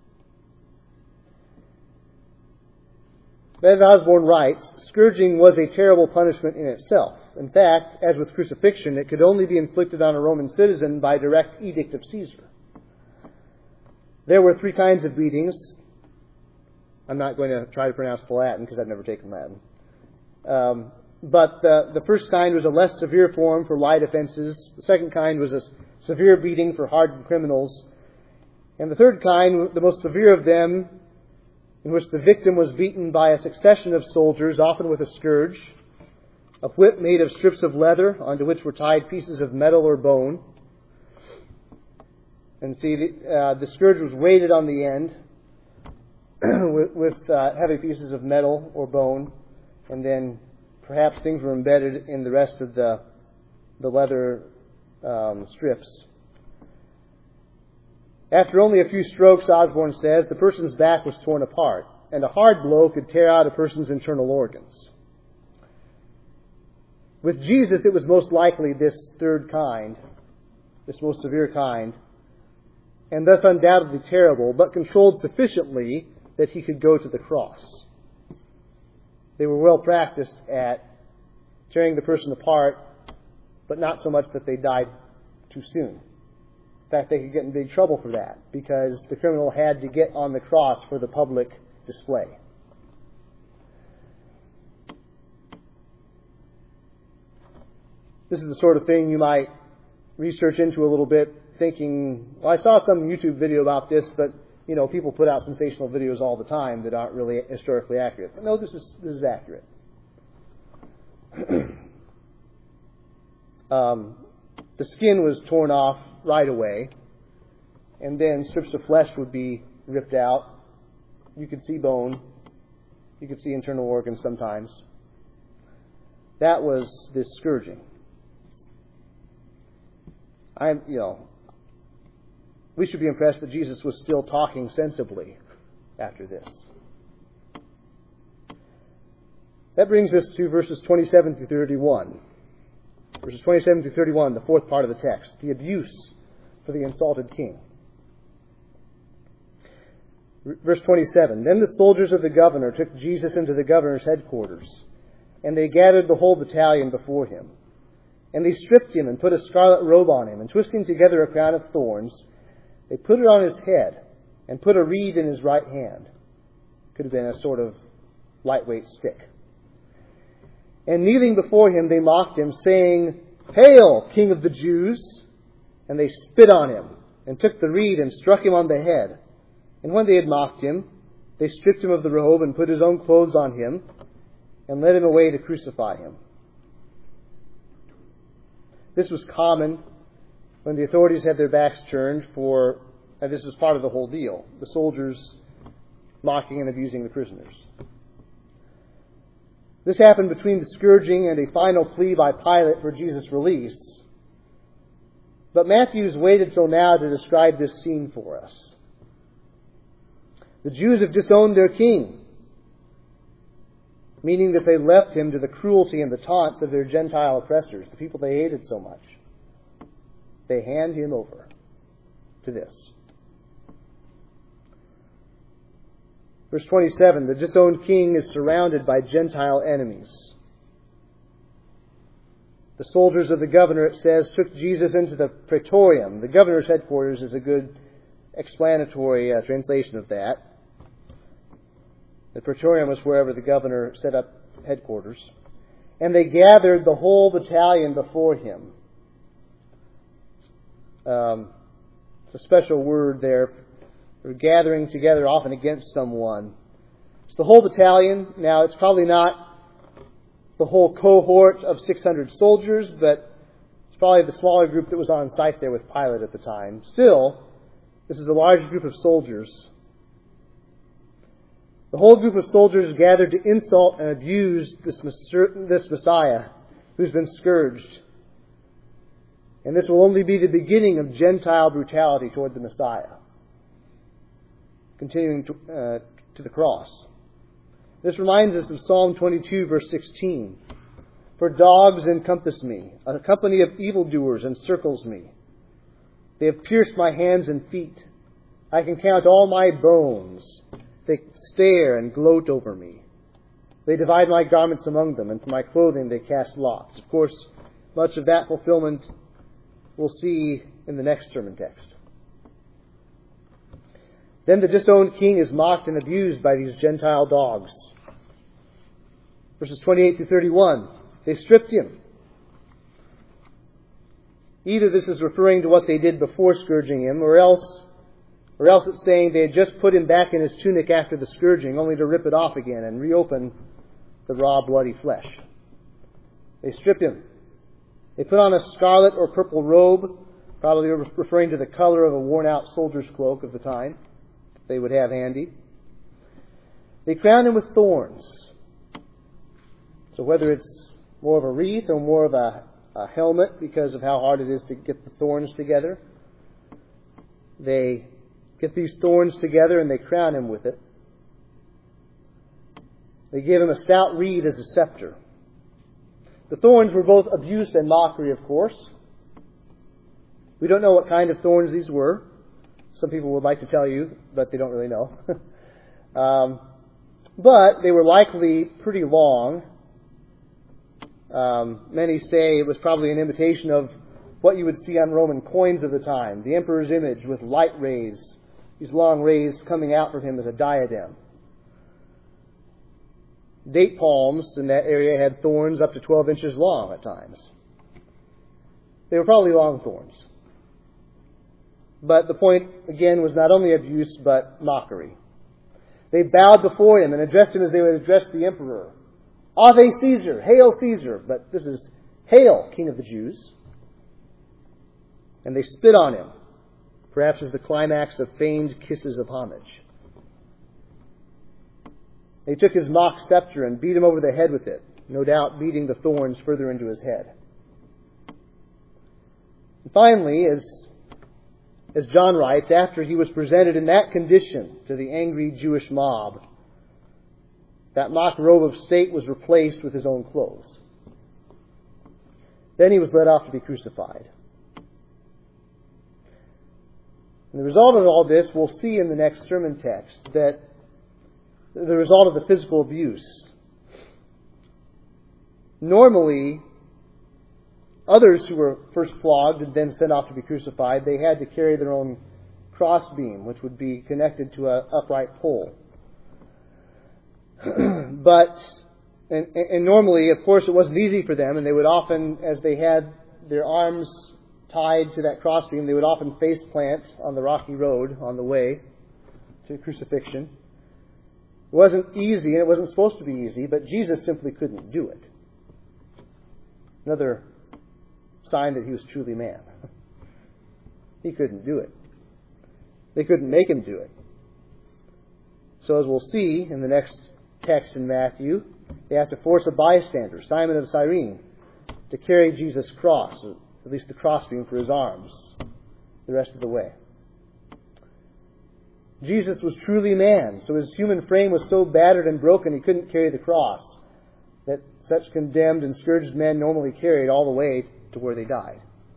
As Osborne writes, scourging was a terrible punishment in itself. In fact, as with crucifixion, it could only be inflicted on a Roman citizen by direct edict of Caesar. There were 3 kinds of beatings. I'm not going to try to pronounce the Latin because I've never taken Latin. But the first kind was a less severe form for light offenses. The second kind was a severe beating for hardened criminals. And the third kind, the most severe of them, in which the victim was beaten by a succession of soldiers, often with a scourge, a whip made of strips of leather onto which were tied pieces of metal or bone. And see, the scourge was weighted on the end with heavy pieces of metal or bone, and then perhaps things were embedded in the rest of the leather strips. After only a few strokes, Osborne says, the person's back was torn apart, and a hard blow could tear out a person's internal organs. With Jesus, it was most likely this third kind, this most severe kind, and thus undoubtedly terrible, but controlled sufficiently that he could go to the cross. They were well practiced at tearing the person apart, but not so much that they died too soon. In fact, they could get in big trouble for that, because the criminal had to get on the cross for the public display. This is the sort of thing you might research into a little bit, thinking, well, I saw some YouTube video about this, but, people put out sensational videos all the time that aren't really historically accurate. But no, this is accurate. The skin was torn off right away, and then strips of flesh would be ripped out. You could see bone. You could see internal organs sometimes. That was this scourging. We should be impressed that Jesus was still talking sensibly after this. That brings us to verses 27 through 31. Verses 27 through 31, the fourth part of the text, the abuse for the insulted king. Verse 27, Then the soldiers of the governor took Jesus into the governor's headquarters, and they gathered the whole battalion before him. And they stripped him and put a scarlet robe on him, and twisting together a crown of thorns, they put it on his head and put a reed in his right hand. Could have been a sort of lightweight stick. And kneeling before him, they mocked him, saying, Hail, King of the Jews! And they spit on him, and took the reed and struck him on the head. And when they had mocked him, they stripped him of the robe and put his own clothes on him, and led him away to crucify him. This was common when the authorities had their backs turned and this was part of the whole deal, the soldiers mocking and abusing the prisoners. This happened between the scourging and a final plea by Pilate for Jesus' release. But Matthew's waited till now to describe this scene for us. The Jews have disowned their king, meaning that they left him to the cruelty and the taunts of their Gentile oppressors, the people they hated so much. They hand him over to this. Verse 27, the disowned king is surrounded by Gentile enemies. The soldiers of the governor, it says, took Jesus into the praetorium. The governor's headquarters is a good explanatory translation of that. The praetorium was wherever the governor set up headquarters. And they gathered the whole battalion before him. It's a special word there. They're gathering together often against someone. It's the whole battalion. Now, it's probably not the whole cohort of 600 soldiers, but it's probably the smaller group that was on site there with Pilate at the time. Still, this is a large group of soldiers. The whole group of soldiers gathered to insult and abuse this Messiah who's been scourged. And this will only be the beginning of Gentile brutality toward the Messiah, continuing to the cross. This reminds us of Psalm 22, verse 16. For dogs encompass me, a company of evildoers encircles me. They have pierced my hands and feet. I can count all my bones. They stare and gloat over me. They divide my garments among them, and for my clothing they cast lots. Of course, much of that fulfillment we'll see in the next sermon text. Then the disowned king is mocked and abused by these Gentile dogs. Verses 28 through 31. They stripped him. Either this is referring to what they did before scourging him, or else it's saying they had just put him back in his tunic after the scourging, only to rip it off again and reopen the raw, bloody flesh. They stripped him. They put on a scarlet or purple robe, probably referring to the color of a worn-out soldier's cloak of the time they would have handy. They crowned him with thorns. So whether it's more of a wreath or more of a helmet because of how hard it is to get the thorns together, they get these thorns together and they crown him with it. They give him a stout reed as a scepter. The thorns were both abuse and mockery, of course. We don't know what kind of thorns these were. Some people would like to tell you, but they don't really know. But they were likely pretty long. Many say it was probably an imitation of what you would see on Roman coins of the time. The emperor's image with light rays, these long rays coming out from him as a diadem. Date palms in that area had thorns up to 12 inches long at times. They were probably long thorns. But the point, again, was not only abuse, but mockery. They bowed before him and addressed him as they would address the emperor. Ave Caesar, hail Caesar. But this is, hail, King of the Jews. And they spit on him, perhaps as the climax of feigned kisses of homage. They took his mock scepter and beat him over the head with it, no doubt beating the thorns further into his head. And finally, as John writes, after he was presented in that condition to the angry Jewish mob, that mock robe of state was replaced with his own clothes. Then he was led off to be crucified. And the result of all this, we'll see in the next sermon text, that the result of the physical abuse. Normally, others who were first flogged and then sent off to be crucified, they had to carry their own crossbeam, which would be connected to an upright pole. But normally, of course, it wasn't easy for them, and they would often, as they had their arms tied to that crossbeam, they would often face plant on the rocky road on the way to crucifixion. It wasn't easy, and it wasn't supposed to be easy, but Jesus simply couldn't do it. Another sign that he was truly man. He couldn't do it. They couldn't make him do it. So as we'll see in the next text in Matthew, They have to force a bystander, Simon of Cyrene, to carry Jesus' cross, or at least the crossbeam for his arms, the rest of the way. Jesus was truly man, so his human frame was so battered and broken he couldn't carry the cross that such condemned and scourged men normally carried all the way to where they died.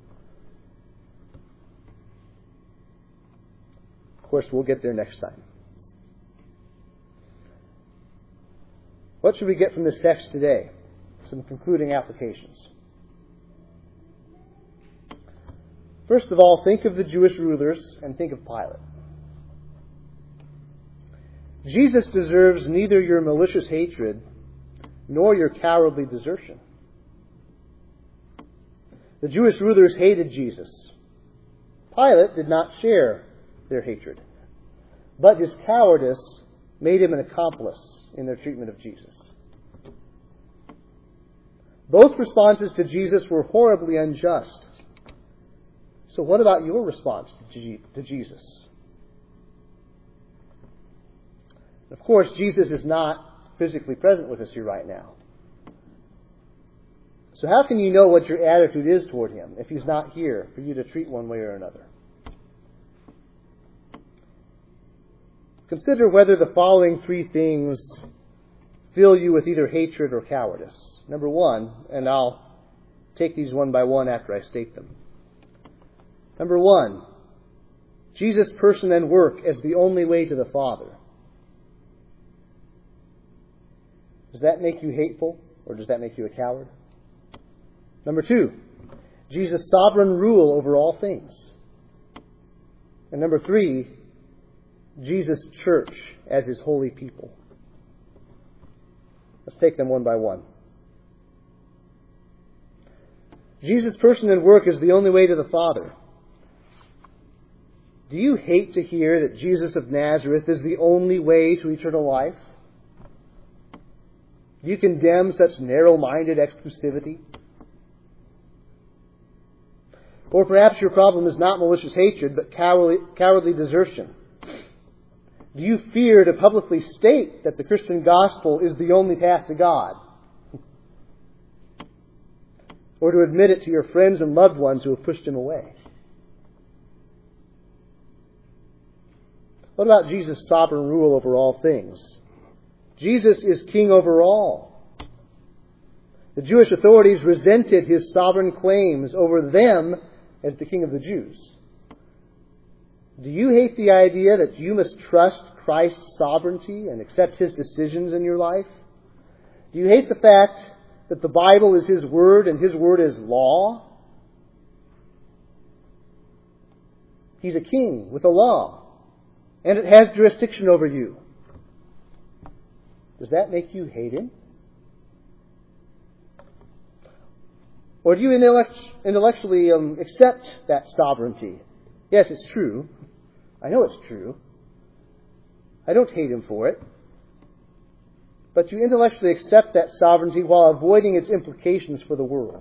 Of course, we'll get there next time. What should we get from this text today? Some concluding applications. First of all, think of the Jewish rulers and think of Pilate. Jesus deserves neither your malicious hatred nor your cowardly desertion. The Jewish rulers hated Jesus. Pilate did not share their hatred, but his cowardice made him an accomplice in their treatment of Jesus. Both responses to Jesus were horribly unjust. So what about your response to Jesus? Of course, Jesus is not physically present with us here right now. So how can you know what your attitude is toward him if he's not here for you to treat one way or another? Consider whether the following three things fill you with either hatred or cowardice. Number one, and I'll take these one by one after I state them. Number one, Jesus' person and work as the only way to the Father. Does that make you hateful, or does that make you a coward? Number two, Jesus' sovereign rule over all things. And number three, Jesus' church as his holy people. Let's take them one by one. Jesus' person and work is the only way to the Father. Do you hate to hear that Jesus of Nazareth is the only way to eternal life? Do you condemn such narrow-minded exclusivity? Or perhaps your problem is not malicious hatred, but cowardly desertion. Do you fear to publicly state that the Christian gospel is the only path to God? Or to admit it to your friends and loved ones who have pushed him away? What about Jesus' sovereign rule over all things? Jesus is king over all. The Jewish authorities resented his sovereign claims over them as the king of the Jews. Do you hate the idea that you must trust Christ's sovereignty and accept his decisions in your life? Do you hate the fact that the Bible is his word and his word is law? He's a king with a law, and it has jurisdiction over you. Does that make you hate him? Or do you intellectually accept that sovereignty? Yes, it's true. I know it's true. I don't hate him for it. But you intellectually accept that sovereignty while avoiding its implications for the world.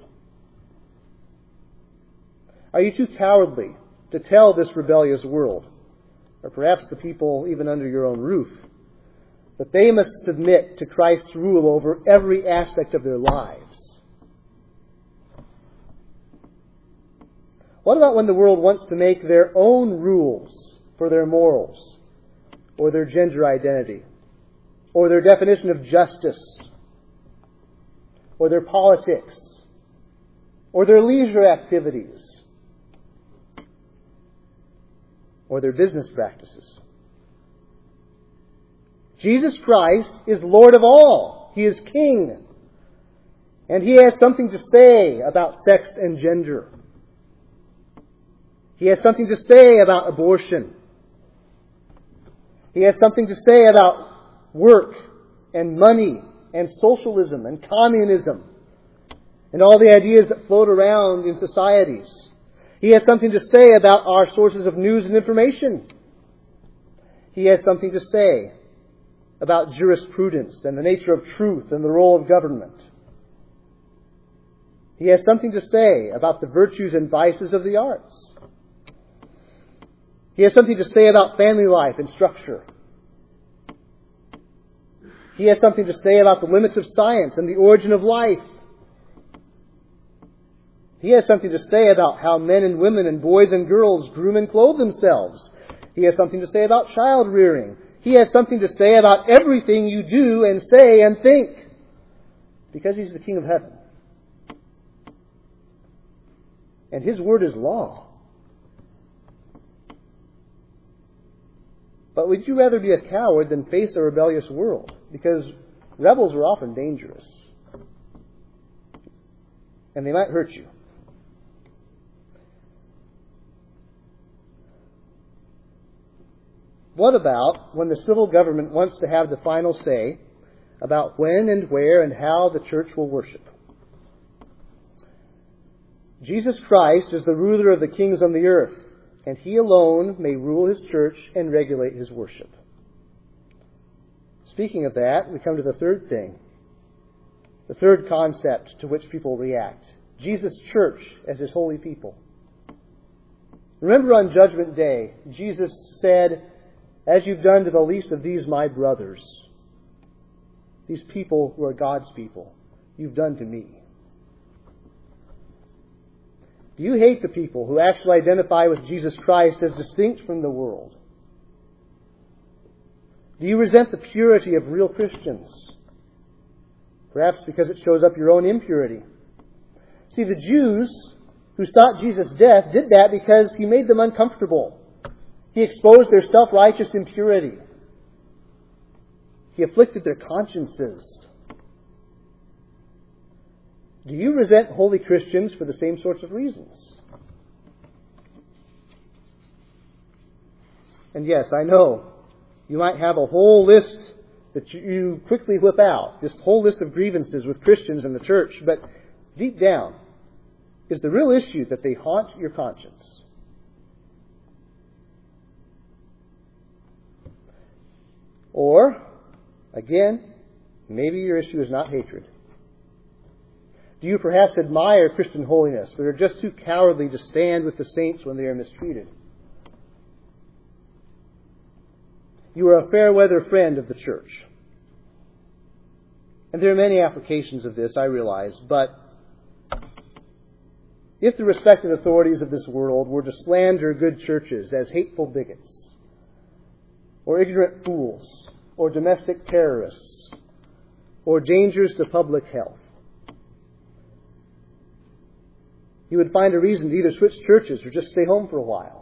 Are you too cowardly to tell this rebellious world, or perhaps the people even under your own roof, that they must submit to Christ's rule over every aspect of their lives? What about when the world wants to make their own rules for their morals, or their gender identity, or their definition of justice, or their politics, or their leisure activities, or their business practices? Jesus Christ is Lord of all. He is King. And He has something to say about sex and gender. He has something to say about abortion. He has something to say about work and money and socialism and communism and all the ideas that float around in societies. He has something to say about our sources of news and information. He has something to say about jurisprudence and the nature of truth and the role of government. He has something to say about the virtues and vices of the arts. He has something to say about family life and structure. He has something to say about the limits of science and the origin of life. He has something to say about how men and women and boys and girls groom and clothe themselves. He has something to say about child rearing. He has something to say about everything you do and say and think. Because He's the King of heaven. And His word is law. But would you rather be a coward than face a rebellious world? Because rebels are often dangerous. And they might hurt you. What about when the civil government wants to have the final say about when and where and how the church will worship? Jesus Christ is the ruler of the kings on the earth, and He alone may rule His church and regulate His worship. Speaking of that, we come to the third thing, the third concept to which people react. Jesus' church as His holy people. Remember on Judgment Day, Jesus said, "As you've done to the least of these my brothers," these people who are God's people, "you've done to me." Do you hate the people who actually identify with Jesus Christ as distinct from the world? Do you resent the purity of real Christians? Perhaps because it shows up your own impurity. See, the Jews who sought Jesus' death did that because He made them uncomfortable. He exposed their self-righteous impurity. He afflicted their consciences. Do you resent holy Christians for the same sorts of reasons? And yes, I know, you might have a whole list that you quickly whip out, this whole list of grievances with Christians in the church, but deep down is the real issue that they haunt your conscience. Or, again, maybe your issue is not hatred. Do you perhaps admire Christian holiness, but are just too cowardly to stand with the saints when they are mistreated? You are a fair-weather friend of the church. And there are many applications of this, I realize, but if the respected authorities of this world were to slander good churches as hateful bigots, or ignorant fools, or domestic terrorists, or dangers to public health, you would find a reason to either switch churches or just stay home for a while.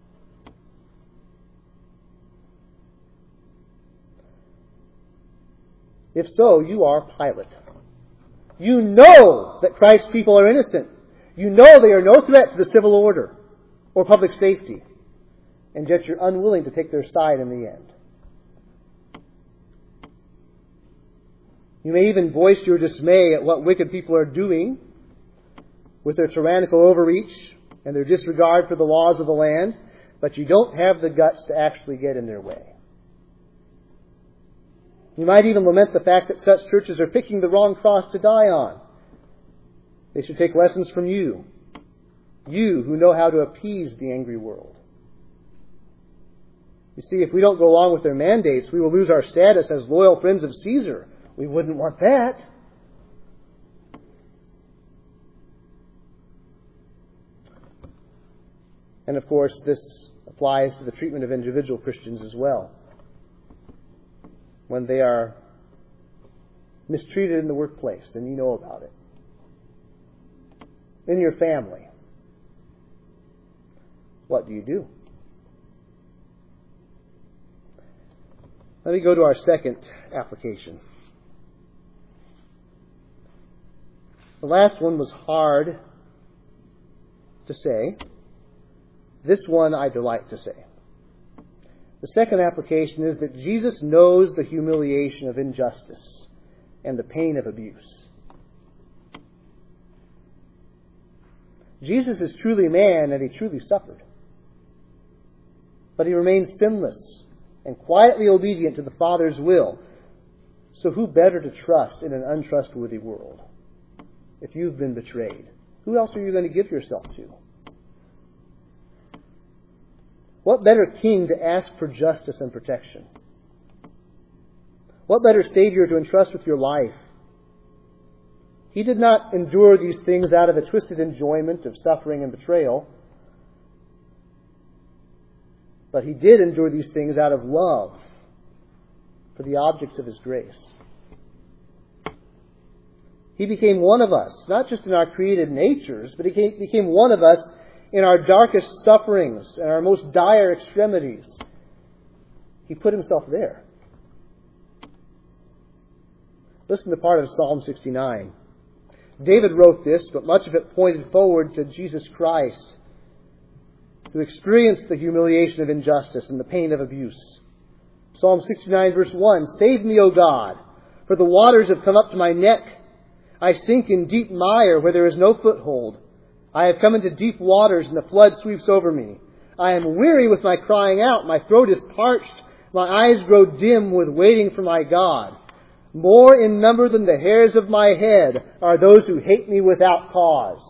If so, you are Pilate. You know that Christ's people are innocent. You know they are no threat to the civil order or public safety. And yet you're unwilling to take their side in the end. You may even voice your dismay at what wicked people are doing with their tyrannical overreach and their disregard for the laws of the land, but you don't have the guts to actually get in their way. You might even lament the fact that such churches are picking the wrong cross to die on. They should take lessons from you. You who know how to appease the angry world. You see, if we don't go along with their mandates, we will lose our status as loyal friends of Caesar. We wouldn't want that. And of course, this applies to the treatment of individual Christians as well. When they are mistreated in the workplace, and you know about it. In your family. What do you do? Let me go to our second application. The last one was hard to say. This one I delight to say. The second application is that Jesus knows the humiliation of injustice and the pain of abuse. Jesus is truly man, and He truly suffered. But He remains sinless and quietly obedient to the Father's will. So who better to trust in an untrustworthy world? If you've been betrayed, who else are you going to give yourself to? What better king to ask for justice and protection? What better Savior to entrust with your life? He did not endure these things out of a twisted enjoyment of suffering and betrayal, but He did endure these things out of love for the objects of His grace. He became one of us, not just in our created natures, but He became one of us in our darkest sufferings and our most dire extremities. He put Himself there. Listen to part of Psalm 69. David wrote this, but much of it pointed forward to Jesus Christ, who experienced the humiliation of injustice and the pain of abuse. Psalm 69 verse 1, "Save me, O God, for the waters have come up to my neck. I sink in deep mire where there is no foothold. I have come into deep waters and the flood sweeps over me. I am weary with my crying out. My throat is parched. My eyes grow dim with waiting for my God. More in number than the hairs of my head are those who hate me without cause.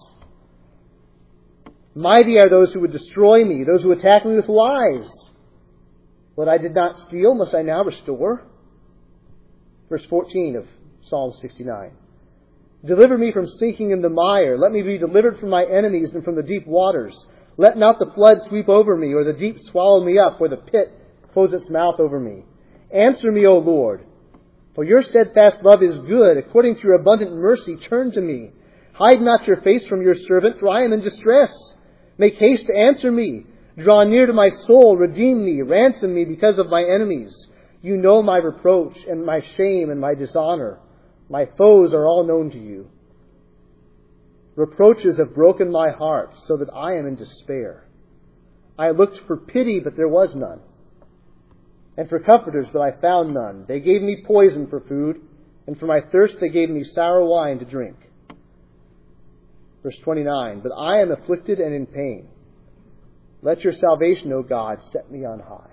Mighty are those who would destroy me, those who attack me with lies. What I did not steal must I now restore?" Verse 14 of Psalm 69. "Deliver me from sinking in the mire. Let me be delivered from my enemies and from the deep waters. Let not the flood sweep over me, or the deep swallow me up, or the pit close its mouth over me. Answer me, O Lord, for your steadfast love is good. According to your abundant mercy, turn to me. Hide not your face from your servant, for I am in distress. Make haste to answer me. Draw near to my soul. Redeem me. Ransom me because of my enemies. You know my reproach and my shame and my dishonor. My foes are all known to you. Reproaches have broken my heart so that I am in despair. I looked for pity, but there was none, and for comforters, but I found none. They gave me poison for food, and for my thirst they gave me sour wine to drink." Verse 29, "But I am afflicted and in pain. Let your salvation, O God, set me on high."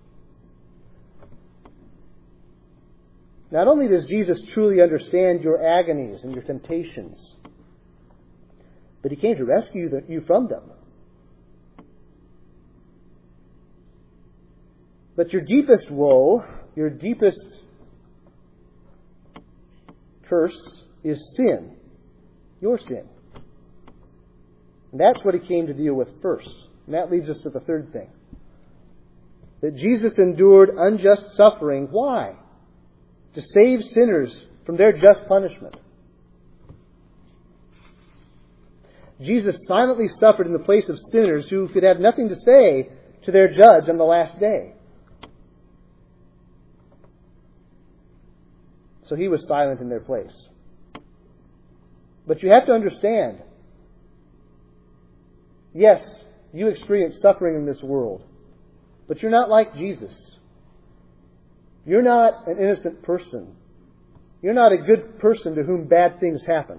Not only does Jesus truly understand your agonies and your temptations, but He came to rescue you from them. But your deepest woe, your deepest curse is sin, your sin. And that's what He came to deal with first. And that leads us to the third thing. That Jesus endured unjust suffering. Why? To save sinners from their just punishment. Jesus silently suffered in the place of sinners who could have nothing to say to their judge on the last day. So He was silent in their place. But you have to understand, yes, you experience suffering in this world, but you're not like Jesus. You're not an innocent person. You're not a good person to whom bad things happen.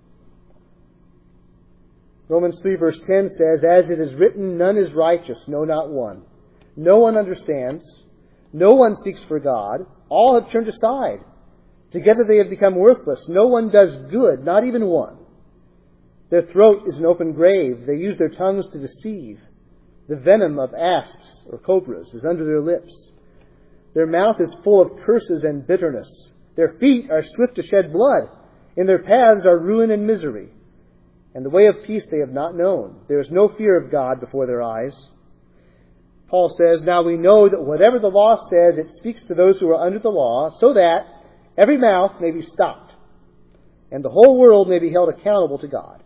Romans 3 verse 10 says, "As it is written, none is righteous, no, not one. No one understands. No one seeks for God. All have turned aside. Together they have become worthless. No one does good, not even one. Their throat is an open grave. They use their tongues to deceive. The venom of asps or cobras is under their lips. Their mouth is full of curses and bitterness. Their feet are swift to shed blood. In their paths are ruin and misery. And the way of peace they have not known. There is no fear of God before their eyes." Paul says, "Now we know that whatever the law says, it speaks to those who are under the law, so that every mouth may be stopped, and the whole world may be held accountable to God."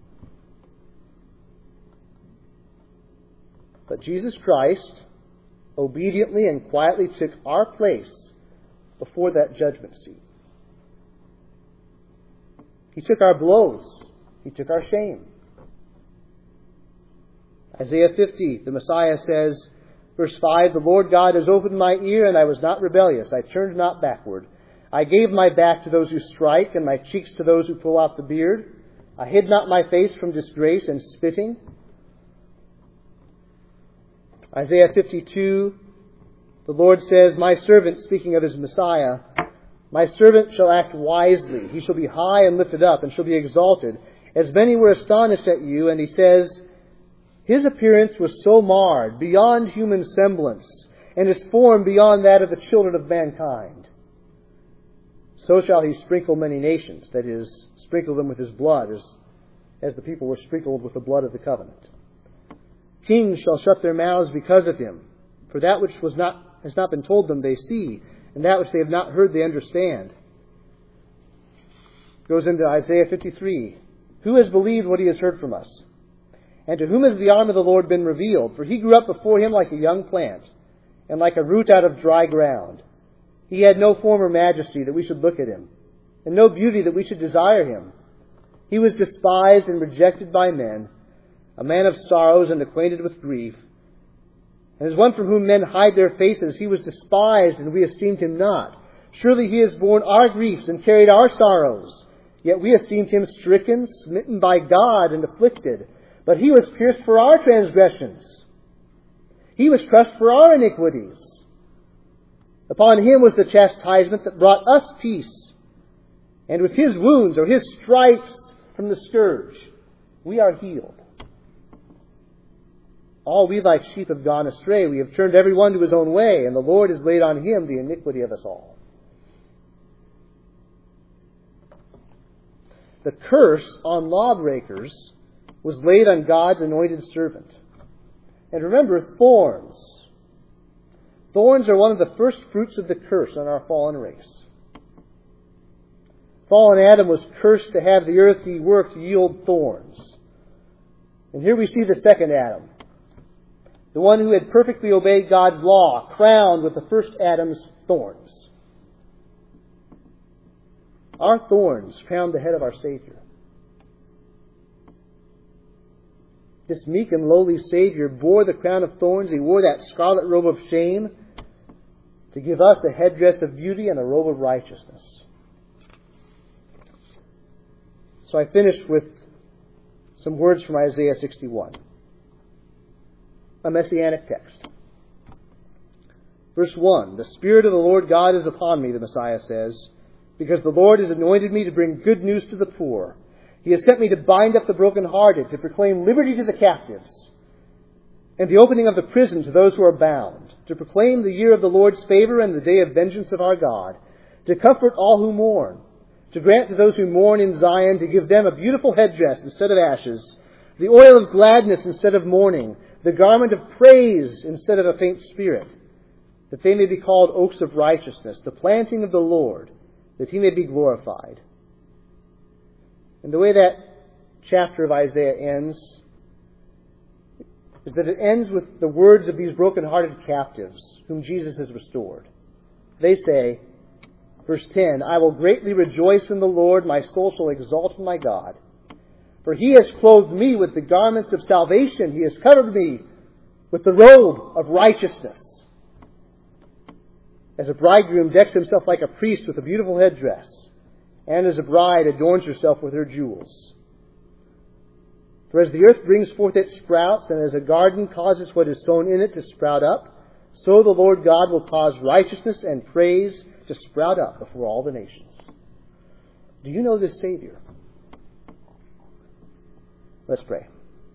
But Jesus Christ obediently and quietly took our place before that judgment seat. He took our blows. He took our shame. Isaiah 50, the Messiah says, verse 5, "The Lord God has opened my ear, and I was not rebellious. I turned not backward. I gave my back to those who strike, and my cheeks to those who pull out the beard. I hid not my face from disgrace and spitting." Isaiah 52, the Lord says, "My servant," speaking of His Messiah, "my servant shall act wisely. He shall be high and lifted up, and shall be exalted. As many were astonished at you," and He says, "His appearance was so marred, beyond human semblance, and His form beyond that of the children of mankind." So shall he sprinkle many nations, that is, sprinkle them with his blood, as the people were sprinkled with the blood of the covenant. Kings shall shut their mouths because of him, for that which has not been told them they see, and that which they have not heard they understand. Goes into Isaiah 53. Who has believed what he has heard from us? And to whom has the arm of the Lord been revealed? For he grew up before him like a young plant, and like a root out of dry ground. He had no form or majesty that we should look at him, and no beauty that we should desire him. He was despised and rejected by men, a man of sorrows and acquainted with grief. And as one from whom men hide their faces, he was despised, and we esteemed him not. Surely he has borne our griefs and carried our sorrows. Yet we esteemed him stricken, smitten by God, and afflicted. But he was pierced for our transgressions. He was crushed for our iniquities. Upon him was the chastisement that brought us peace. And with his wounds, or his stripes from the scourge, we are healed. All we like sheep have gone astray. We have turned every one to his own way, and the Lord has laid on him the iniquity of us all. The curse on lawbreakers was laid on God's anointed servant. And remember, thorns. Thorns are one of the first fruits of the curse on our fallen race. Fallen Adam was cursed to have the earth he worked yield thorns. And here we see the second Adam, the one who had perfectly obeyed God's law, crowned with the first Adam's thorns. Our thorns crowned the head of our Savior. This meek and lowly Savior bore the crown of thorns. He wore that scarlet robe of shame to give us a headdress of beauty and a robe of righteousness. So I finish with some words from Isaiah 61, a messianic text. Verse 1, the Spirit of the Lord God is upon me, the Messiah says, because the Lord has anointed me to bring good news to the poor. He has sent me to bind up the brokenhearted, to proclaim liberty to the captives, and the opening of the prison to those who are bound, to proclaim the year of the Lord's favor and the day of vengeance of our God, to comfort all who mourn, to grant to those who mourn in Zion, to give them a beautiful headdress instead of ashes, the oil of gladness instead of mourning, the garment of praise instead of a faint spirit, that they may be called oaks of righteousness, the planting of the Lord, that he may be glorified. And the way that chapter of Isaiah ends is that it ends with the words of these broken-hearted captives whom Jesus has restored. They say, verse 10, I will greatly rejoice in the Lord, my soul shall exalt in my God. For he has clothed me with the garments of salvation. He has covered me with the robe of righteousness. As a bridegroom decks himself like a priest with a beautiful headdress, and as a bride adorns herself with her jewels. For as the earth brings forth its sprouts, and as a garden causes what is sown in it to sprout up, so the Lord God will cause righteousness and praise to sprout up before all the nations. Do you know this Savior? Let's pray.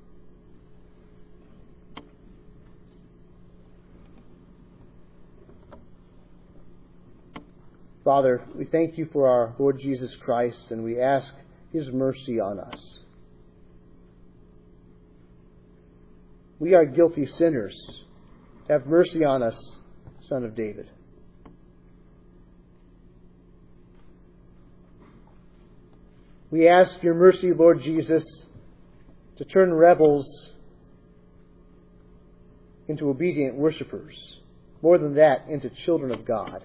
Father, we thank you for our Lord Jesus Christ, and we ask his mercy on us. We are guilty sinners. Have mercy on us, Son of David. We ask your mercy, Lord Jesus, to turn rebels into obedient worshipers. More than that, into children of God.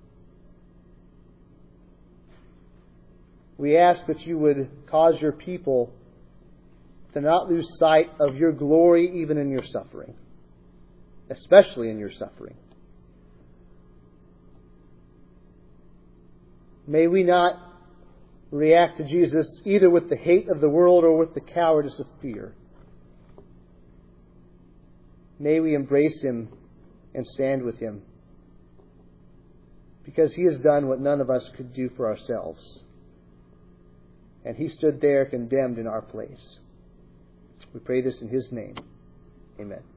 We ask that you would cause your people to not lose sight of your glory even in your suffering, especially in your suffering. May we not react to Jesus either with the hate of the world or with the cowardice of fear. May we embrace him and stand with him, because he has done what none of us could do for ourselves. And he stood there condemned in our place. We pray this in his name. Amen.